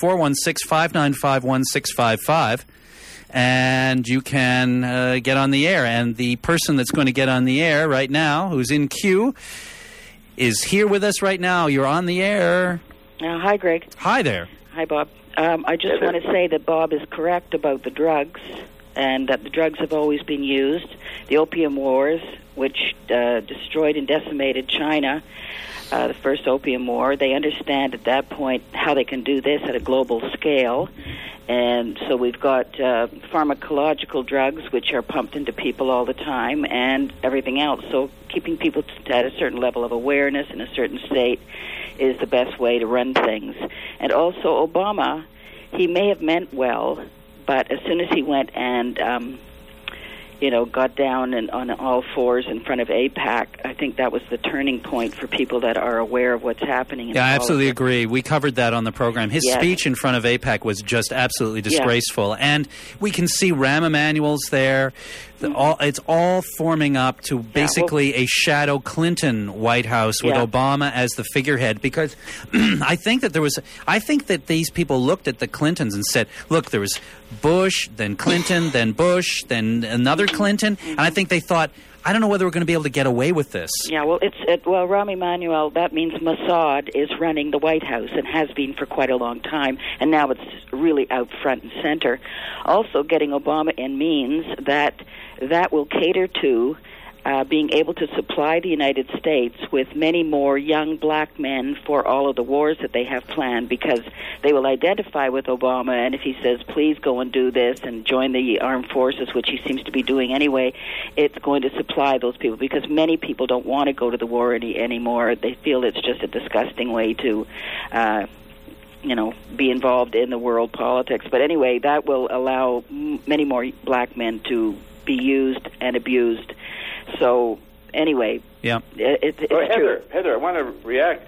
416-595-1655. And you can get on the air. And the person that's going to get on the air right now, who's in queue, is here with us right now. You're on the air. Hi, Greg. Hi there. Hi, Bob. I just want to say that Bob is correct about the drugs, and that the drugs have always been used. The Opium Wars, which destroyed and decimated China, the first Opium War, they understand at that point how they can do this at a global scale. And so we've got pharmacological drugs, which are pumped into people all the time, and everything else. So keeping people at a certain level of awareness in a certain state is the best way to run things. And also Obama, he may have meant well, but as soon as he went and got down and on all fours in front of AIPAC, I think that was the turning point for people that are aware of what's happening. I absolutely agree. We covered that on the program. His speech in front of AIPAC was just absolutely disgraceful. And we can see Rahm Emanuel's there. It's all forming up to basically a shadow Clinton White House with Obama as the figurehead, because I think that these people looked at the Clintons and said, look, there was Bush, then Clinton, then Bush, then another Clinton, and I think they thought, I don't know whether we're going to be able to get away with this. Yeah, well, Rahm Emanuel, that means Mossad is running the White House and has been for quite a long time, and now it's really out front and center. Also, getting Obama in means that will cater to being able to supply the United States with many more young black men for all of the wars that they have planned, because they will identify with Obama, and if he says, please go and do this and join the armed forces, which he seems to be doing anyway, it's going to supply those people, because many people don't want to go to the war anymore. They feel it's just a disgusting way to be involved in the world politics. But anyway, that will allow many more black men to be used and abused. So anyway, it's true. Heather, I want to react.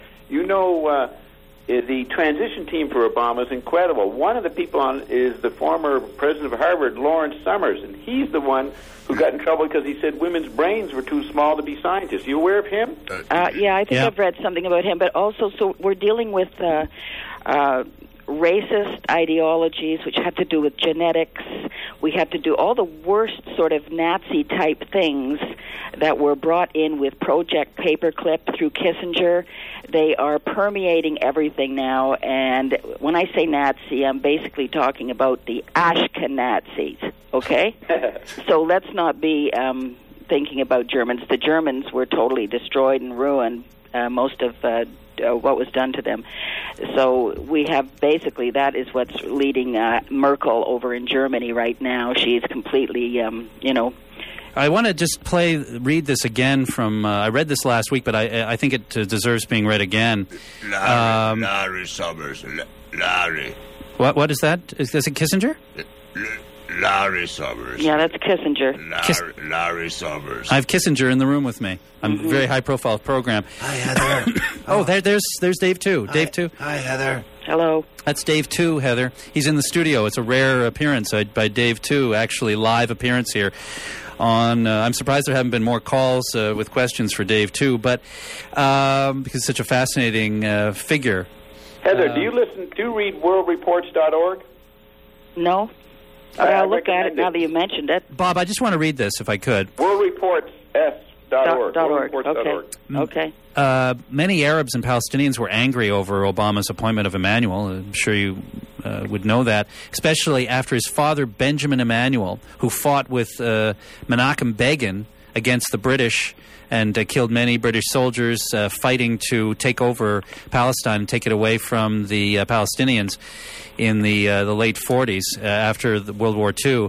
The transition team for Obama is incredible. One of the people on is the former president of Harvard, Lawrence Summers, and he's the one who got in trouble because he said women's brains were too small to be scientists. Are you aware of him? I think I've read something about him. But also, so we're dealing with racist ideologies, which have to do with genetics. We have to do all the worst sort of Nazi-type things that were brought in with Project Paperclip through Kissinger. They are permeating everything now, and when I say Nazi, I'm basically talking about the Ashkenazis, okay? So let's not be thinking about Germans. The Germans were totally destroyed and ruined, most of what was done to them. So we have basically, that is what's leading Merkel over in Germany right now. She's completely, I want to just read this again from, I read this last week, but I think it deserves being read again. Larry Summers. Larry. What is that? Is it Kissinger? Larry Summers. Yeah, that's Kissinger. Larry Summers. I have Kissinger in the room with me. I'm a very high-profile program. Hi, Heather. There's Dave, too. Hi. Dave, too. Hi, Heather. Hello. That's Dave, too, Heather. He's in the studio. It's a rare appearance by Dave, too, actually, live appearance here. I'm surprised there haven't been more calls with questions for Dave, too, but because it's such a fascinating figure. Heather, do you read worldreports.org? No. I'll look at it now that you mentioned it. Bob, I just want to read this, if I could. Worldreports.org. Okay. Many Arabs and Palestinians were angry over Obama's appointment of Emanuel. I'm sure you would know that, especially after his father, Benjamin Emanuel, who fought with Menachem Begin against the British and killed many British soldiers fighting to take over Palestine and take it away from the Palestinians in the late 40s after World War II.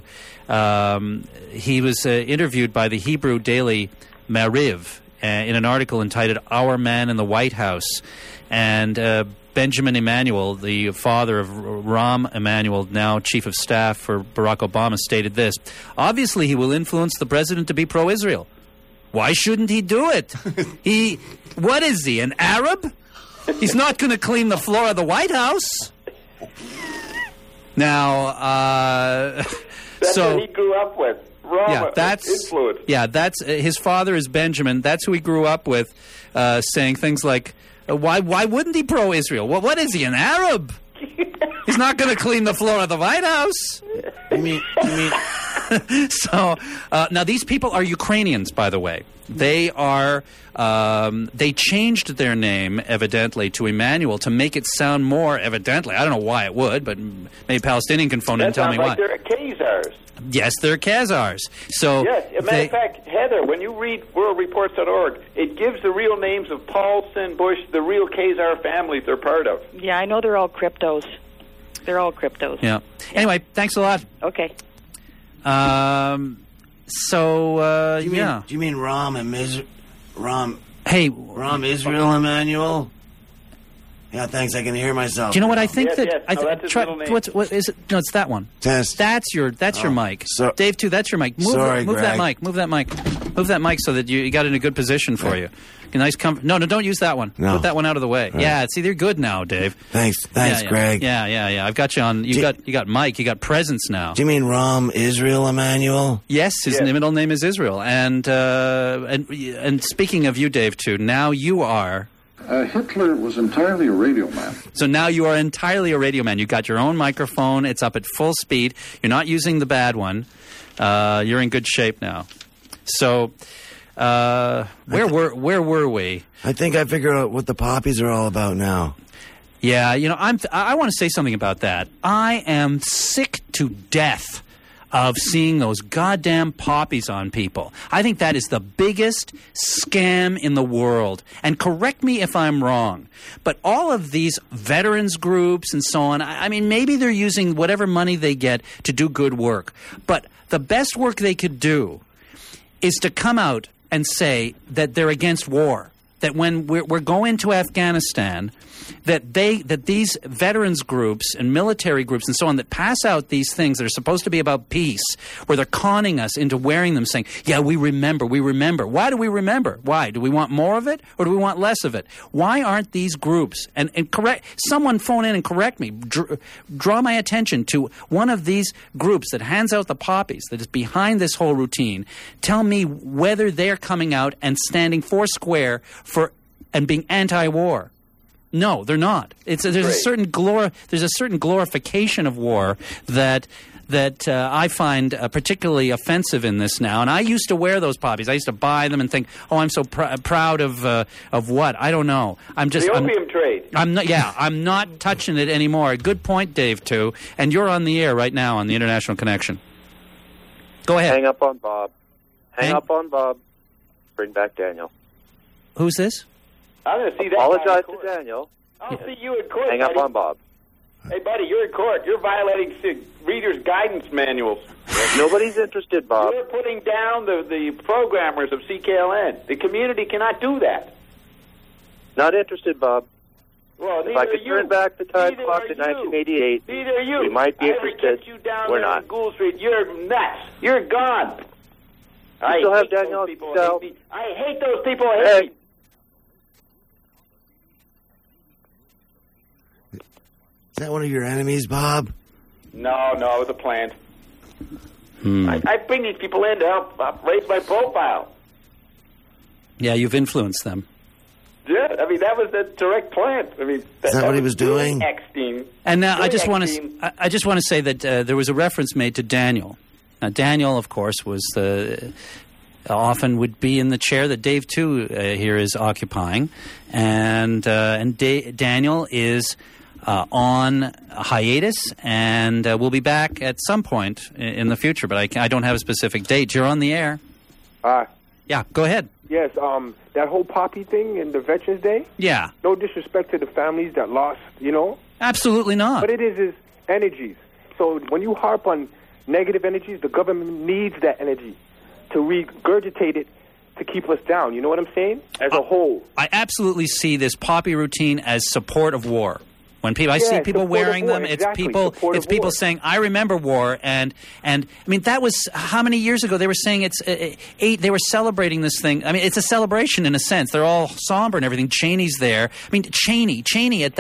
He was interviewed by the Hebrew daily Mariv in an article entitled "Our Man in the White House." And Benjamin Emanuel, the father of Rahm Emanuel, now chief of staff for Barack Obama, stated this: "Obviously, he will influence the president to be pro-Israel. Why shouldn't he do it? What is he, an Arab? He's not going to clean the floor of the White House." Now, that's what he grew up with. Influence. Yeah, that's his father is Benjamin. That's who he grew up with, saying things like, "Why wouldn't he pro-Israel? What is he, an Arab? He's not going to clean the floor of the White House." You mean? So now these people are Ukrainians, by the way. They are. They changed their name evidently to Emmanuel to make it sound more evidently. I don't know why it would, but maybe Palestinian can phone in and tell me why. They're Khazars. Yes, they're Khazars. So yes, as a matter of fact, Heather, when you read worldreports.org, it gives the real names of Paulson, Bush, the real Khazar families they're part of. Yeah, I know they're all cryptos. They're all cryptos. Yeah. Anyway, thanks a lot. Okay. Do you mean Rahm Israel Emanuel? Yeah, thanks. I can hear myself. Do you know what I think? That's his middle name. What is it? No, it's that one. Test. That's your mic. Dave, too. That's your mic. Move that mic. Move that mic so that you got in a good position for you. A nice No, don't use that one. No. Put that one out of the way. Right. Yeah, see, they're good now, Dave. Thanks, Greg. Yeah. I've got you on. You got Mike. You got presence now. Do you mean Rahm Israel Emanuel? Yes, his middle name is Israel. And speaking of you, Dave, too. Now you are. Hitler was entirely a radio man. So now you are entirely a radio man. You got your own microphone. It's up at full speed. You're not using the bad one. You're in good shape now. So, where were we? I think I figured out what the poppies are all about now. Yeah, I want to say something about that. I am sick to death of seeing those goddamn poppies on people. I think that is the biggest scam in the world. And correct me if I'm wrong, but all of these veterans groups and so on, I mean, maybe they're using whatever money they get to do good work. But the best work they could do is to come out and say that they're against war. That when we're going to Afghanistan, that these veterans groups and military groups and so on that pass out these things that are supposed to be about peace, where they're conning us into wearing them, saying, yeah, we remember. Why do we remember? Why? Do we want more of it or do we want less of it? Why aren't these groups, and correct, someone phone in and correct me, draw my attention to one of these groups that hands out the poppies, that is behind this whole routine. Tell me whether they're coming out and standing four square and being anti-war. No, they're not. There's a certain glorification of war that I find particularly offensive in this now. And I used to wear those poppies. I used to buy them and think, oh, I'm so proud of what? I don't know. The opium trade. I'm not touching it anymore. Good point, Dave, too. And you're on the air right now on the International Connection. Go ahead. Hang up on Bob. Hang up on Bob. Bring back Daniel. Who's this? I'm going to see that. Apologize to Daniel. I'll see you in court. Hang up on Bob. Hey, buddy, you're in court. You're violating readers' guidance manuals. Nobody's interested, Bob. You're putting down the programmers of CKLN. The community cannot do that. Not interested, Bob. Well, if I could turn back the time clock to 1988, we might be interested. We're not. Gould Street. You're nuts. You're gone. I still have Daniel. I hate those people. I hate me. Is that one of your enemies, Bob? No, it was a plant. I bring these people in to help raise my profile. Yeah, you've influenced them. Yeah, I mean, that was the direct plant. I mean, is that what he was doing? Eckstein. And now I just want to say that there was a reference made to Daniel. Now, Daniel, of course, was often would be in the chair that Dave, too, here is occupying. And Daniel is on hiatus, and we'll be back at some point in the future, but I don't have a specific date. You're on the air. Yeah, go ahead. Yes, that whole poppy thing in the Veterans Day? Yeah. No disrespect to the families that lost, Absolutely not. But it is energies. So when you harp on negative energies, the government needs that energy to regurgitate it to keep us down. You know what I'm saying? As a whole. I absolutely see this poppy routine as support of war. When I see people wearing them, exactly. it's people saying, "I remember war," and I mean that was how many years ago? They were saying it's they were celebrating this thing. I mean, it's a celebration in a sense. They're all somber and everything. Cheney's there. I mean, Cheney at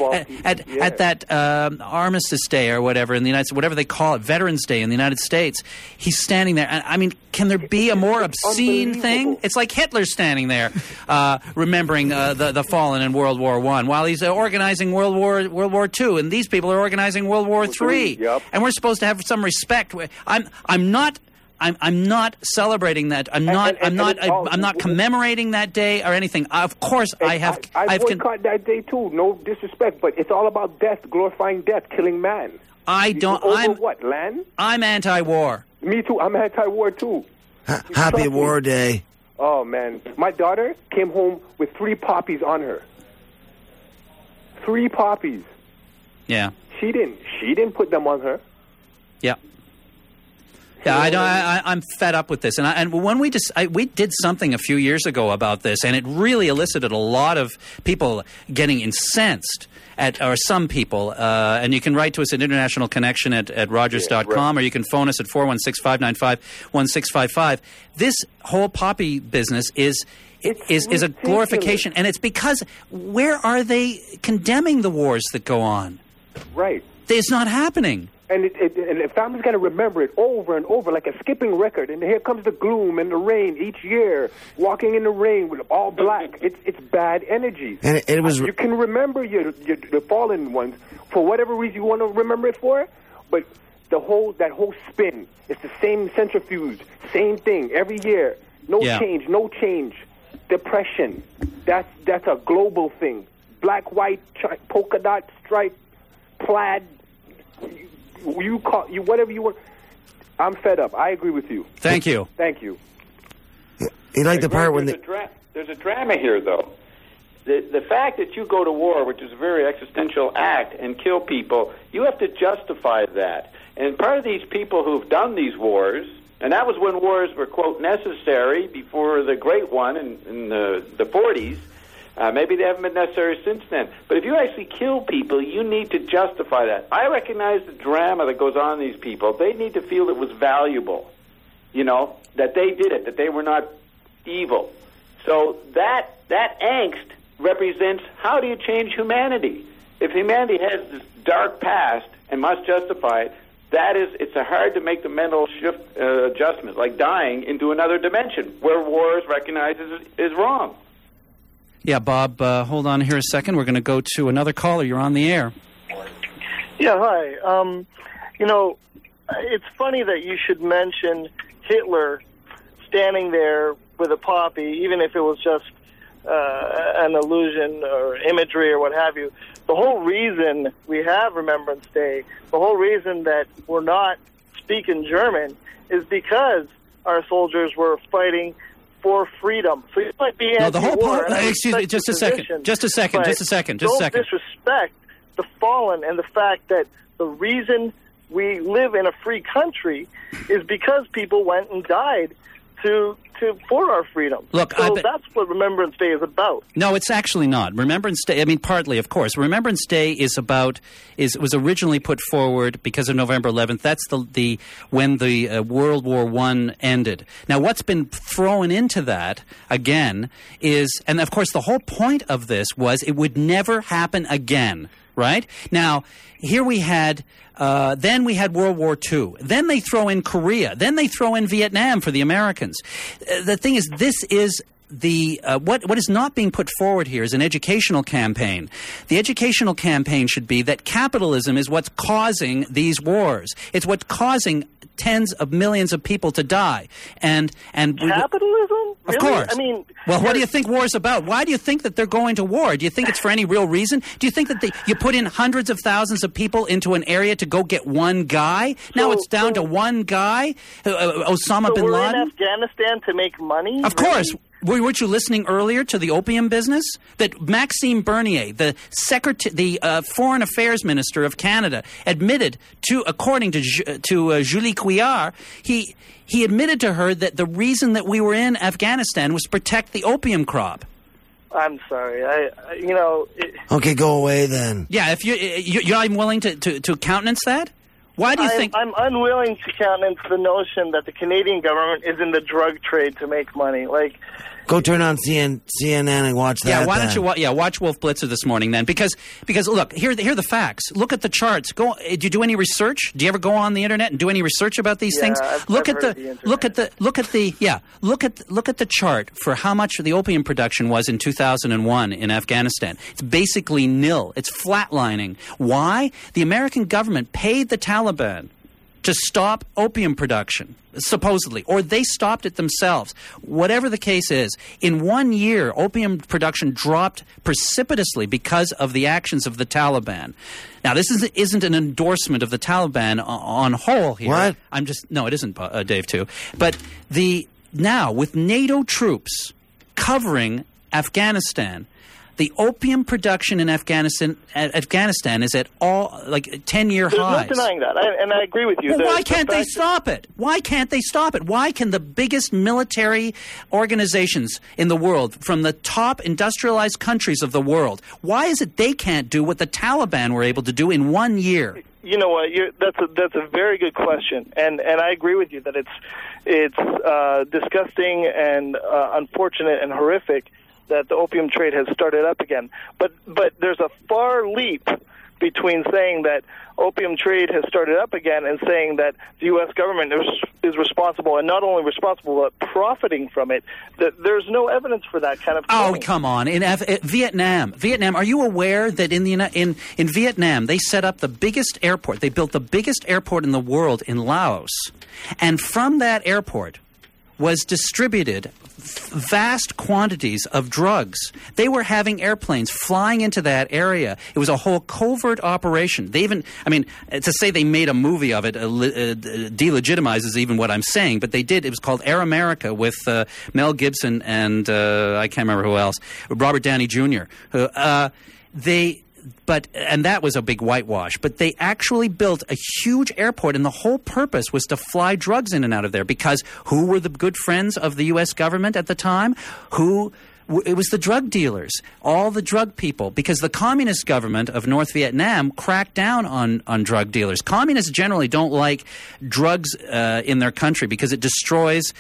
that Armistice Day or whatever in the United States, whatever they call it, Veterans Day in the United States. He's standing there. I mean, can there be a more obscene thing? It's like Hitler standing there, remembering the fallen in World War I while he's organizing World War II, and these people are organizing World War III. Yep. And we're supposed to have some respect. I'm not celebrating that. I'm not commemorating that day or anything. Of course, I boycott that day too. No disrespect, but it's all about death, glorifying death, killing man. What land? I'm anti-war. Me too. I'm anti-war too. Happy War Day. Oh man, my daughter came home with 3 poppies on her. 3 poppies. Yeah. She didn't put them on her. Yeah. Yeah, I'm fed up with this, and when we did something a few years ago about this, and it really elicited a lot of people getting incensed or some people, and you can write to us at International Connection at Rogers.com, or you can phone us at 416-595-1655. This whole poppy business is a glorification, and it's because where are they condemning the wars that go on? Right. It's not happening. And the family's got to remember it over and over like a skipping record. And here comes the gloom and the rain each year, walking in the rain with all black. It's bad energy. And it was. You can remember the fallen ones for whatever reason you want to remember it for, but that whole spin, it's the same centrifuge, same thing every year. No change. Depression. That's a global thing. Black, white, polka dot, stripe, plaid. Whatever you want. I'm fed up. I agree with you. Thank you. Thank you. You like the part when there's a drama here, though. The fact that you go to war, which is a very existential act, and kill people, you have to justify that. And part of these people who've done these wars, and that was when wars were, quote, necessary before the great one in the 40s. Maybe they haven't been necessary since then. But if you actually kill people, you need to justify that. I recognize the drama that goes on in these people. They need to feel it was valuable, that they did it, that they were not evil. So that angst represents, how do you change humanity? If humanity has this dark past and must justify it, it's hard to make the mental shift adjustment, like dying into another dimension where war is recognized is wrong. Yeah, Bob, hold on here a second. We're going to go to another caller. You're on the air. Yeah, hi. It's funny that you should mention Hitler standing there with a poppy, even if it was just an illusion or imagery or what have you. The whole reason we have Remembrance Day, the whole reason that we're not speaking German, is because our soldiers were fighting for freedom. So you might be anti-war. Excuse me, just a second. Don't disrespect the fallen and the fact that the reason we live in a free country is because people went and died for our freedom. Look, so that's what Remembrance Day is about. No, it's actually not. Remembrance Day, partly, of course. Remembrance Day was originally put forward because of November 11th. That's when the World War I ended. Now, what's been thrown into that, again, is, and of course the whole point of this was it would never happen again, right? Now, here we had... then we had World War II. Then they throw in Korea. Then they throw in Vietnam for the Americans. The thing is, this is what is not being put forward here is an educational campaign. The educational campaign should be that capitalism is what's causing these wars. It's what's causing tens of millions of people to die. And capitalism? Of course. Well, what do you think war is about? Why do you think that they're going to war? Do you think it's for any real reason? Do you think that you put in hundreds of thousands of people into an area to go get one guy? Now it's down to one guy, Osama bin Laden? We're in Afghanistan to make money? Of course. Weren't you listening earlier to the opium business? That Maxime Bernier, the Foreign Affairs Minister of Canada, admitted to, according to Julie Couillard, he admitted to her that the reason that we were in Afghanistan was to protect the opium crop. I'm sorry. Okay, go away then. Yeah, if you're not even willing to countenance that? Why do you think... I'm unwilling to countenance the notion that the Canadian government is in the drug trade to make money. Go turn on CNN and watch that. Yeah, why don't you watch Wolf Blitzer this morning then? Because look, here are the facts. Look at the charts. Do you do any research? Do you ever go on the internet and do any research about these things? Look at the chart for how much the opium production was in 2001 in Afghanistan. It's basically nil. It's flatlining. Why? The American government paid the Taliban to stop opium production, supposedly, or they stopped it themselves. Whatever the case is, in 1 year, opium production dropped precipitously because of the actions of the Taliban. Now, this isn't an endorsement of the Taliban on whole here. What? No, it isn't, Dave, too. But now, with NATO troops covering Afghanistan, the opium production in Afghanistan is at 10-year highs. There's no denying that, and I agree with you. Well, why can't they stop it? Why can't they stop it? Why can the biggest military organizations in the world, from the top industrialized countries of the world, why is it they can't do what the Taliban were able to do in 1 year? You know what? That's a very good question, and I agree with you that it's disgusting and unfortunate and horrific that the opium trade has started up again. But there's a far leap between saying that opium trade has started up again and saying that the U.S. government is responsible, and not only responsible, but profiting from it. There's no evidence for that kind of thing. Oh, come on. In Vietnam, are you aware that in Vietnam, they set up the biggest airport? They built the biggest airport in the world in Laos. And from that airport, was distributed vast quantities of drugs. They were having airplanes flying into that area. It was a whole covert operation. They even, I mean, to say they made a movie of it delegitimizes even what I'm saying, but they did. It was called Air America with Mel Gibson and I can't remember who else, Robert Downey Jr. And that was a big whitewash. But they actually built a huge airport, and the whole purpose was to fly drugs in and out of there. Because who were the good friends of the U.S. government at the time? It was the drug dealers, all the drug people, because the communist government of North Vietnam cracked down on drug dealers. Communists generally don't like drugs in their country because it destroys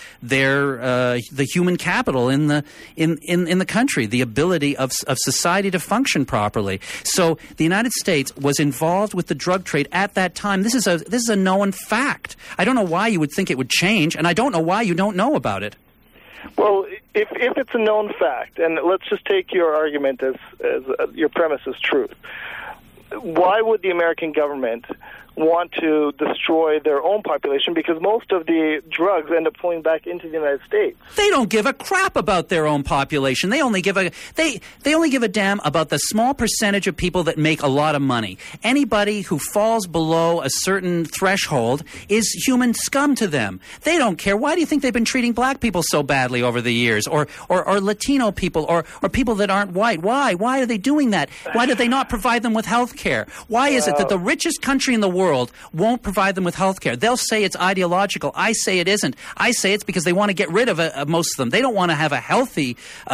the human capital in the country, the ability of society to function properly. So the United States was involved with the drug trade at that time. This is a known fact. I don't know why you would think it would change, and I don't know why you don't know about it. Well, if it's a known fact, and let's just take your argument as your premise as truth, why would the American government want to destroy their own population? Because most of the drugs end up flowing back into the United States. They don't give a crap about their own population. They only give a damn about the small percentage of people that make a lot of money. Anybody who falls below a certain threshold is human scum to them. They don't care. Why do you think they've been treating black people so badly over the years, or Latino people, or people that aren't white? Why? Why are they doing that? Why do they not provide them with health care? Why is it that the richest country in the world won't provide them with health care? They'll say it's ideological. I say it isn't. I say it's because they want to get rid of most of them. They don't want to have a healthy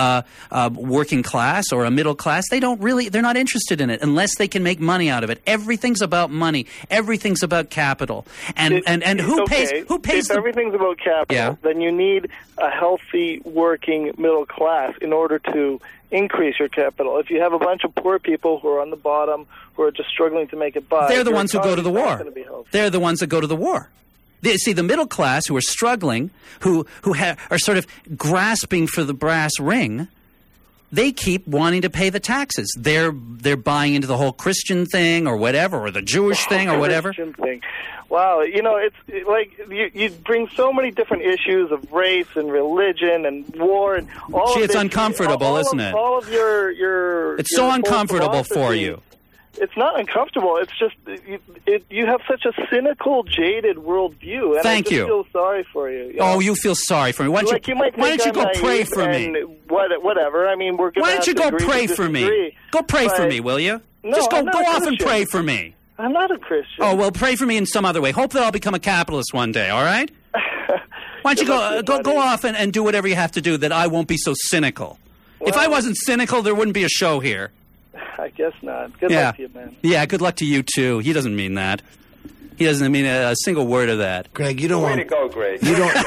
working class or a middle class. They're not interested in it unless they can make money out of it. Everything's about money. Everything's about capital. And who pays? If everything's about capital, then you need a healthy working middle class in order to increase your capital. If you have a bunch of poor people who are on the bottom, who are just struggling to make it by, they're the ones who go to the war. They're the ones that go to the war. See, the middle class who are struggling, who are sort of grasping for the brass ring, they keep wanting to pay the taxes. They're buying into the whole Christian thing or whatever, or the Jewish thing or whatever. Christian thing. Wow, it's like you bring so many different issues of race and religion and war and all. Gee, it's uncomfortable, isn't it? All of your it's so uncomfortable for you. It's not uncomfortable. It's just you have such a cynical, jaded worldview, and I just feel sorry for you. Oh, you feel sorry for me? Why don't you go pray for me? Whatever. I mean, we're going. Why don't you go pray for me? Go pray for me, will you? No, just go off and pray for me. I'm not a Christian. Oh, well, pray for me in some other way. Hope that I'll become a capitalist one day, all right? Why don't you go off and do whatever you have to do that I won't be so cynical. Well, if I wasn't cynical, there wouldn't be a show here. I guess not. Good luck to you, man. Yeah, good luck to you, too. He doesn't mean that. He doesn't mean a single word of that. Greg, you don't want... Way to go, Greg. You don't...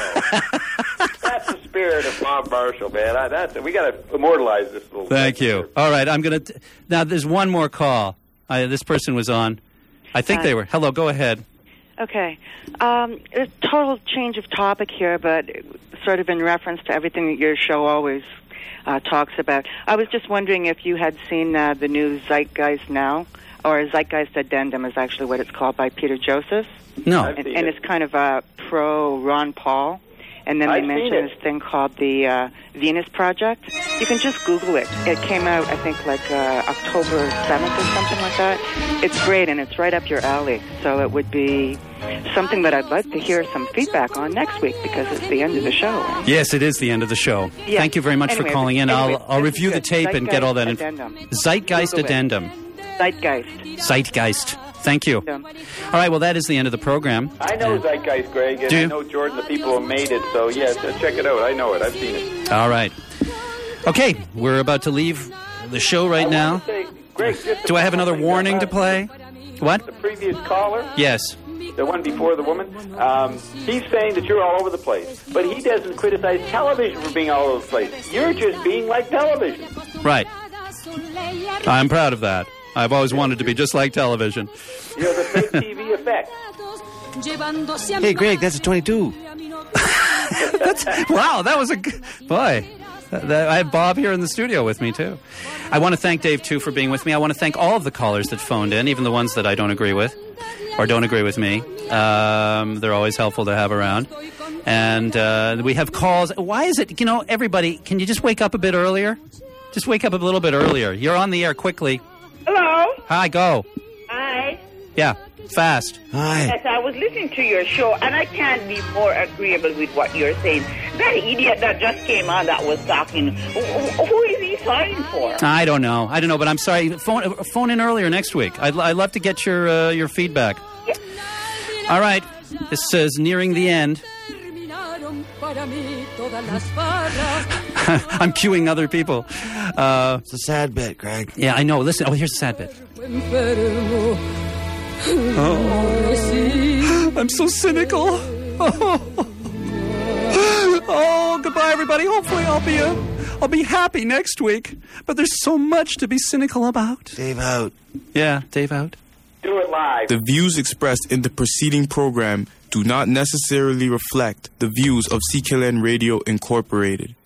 That's the spirit of Bob Marshall, man. We got to immortalize this little... Thank you. All right, I'm going to... Now, there's one more call. This person was on. I think they were. Hello, go ahead. Okay. A total change of topic here, but sort of in reference to everything that your show always talks about. I was just wondering if you had seen the new Zeitgeist Now, or Zeitgeist Addendum is actually what it's called, by Peter Joseph. No. And it's kind of pro-Ron Paul. And then they mentioned this thing called the Venus Project. You can just Google it. It came out, I think, like October 7th or something like that. It's great, and it's right up your alley. So it would be something that I'd like to hear some feedback on next week, because it's the end of the show. Yes, it is the end of the show. Yeah. Thank you very much for calling in. I'll review the tape and get all that Zeitgeist Addendum. Zeitgeist. Thank you. All right, well, that is the end of the program. I know Zeitgeist, Greg, and I know Jordan, the people who made it, so yeah, check it out. I know it. I've seen it. All right. Okay, we're about to leave the show right now. Say, Greg, do I have another warning to play? What? The previous caller? Yes. The one before the woman? He's saying that you're all over the place, but he doesn't criticize television for being all over the place. You're just being like television. Right. I'm proud of that. I've always wanted to be just like television. You know, the fake TV effect. Hey, Greg, that's a 22. Wow, that was a good... Boy, I have Bob here in the studio with me, too. I want to thank Dave, too, for being with me. I want to thank all of the callers that phoned in, even the ones that I don't agree with, or don't agree with me. They're always helpful to have around. And we have calls. Why is it, everybody, can you just wake up a bit earlier? Just wake up a little bit earlier. You're on the air quickly. Hello? Hi, go. Hi. Yeah, fast. Hi. Yes, I was listening to your show, and I can't be more agreeable with what you're saying. That idiot that just came on that was talking, who is he signing for? I don't know, but I'm sorry. Phone in earlier next week. I'd love to get your feedback. Yeah. All right. This is nearing the end. I'm cueing other people. It's a sad bit, Greg. Yeah, I know. Listen. Oh, here's the sad bit. Oh, I'm so cynical. Oh, goodbye, everybody. Hopefully, I'll be happy next week. But there's so much to be cynical about. Dave out. Yeah, Dave out. Do it live. The views expressed in the preceding program do not necessarily reflect the views of CKLN Radio Incorporated.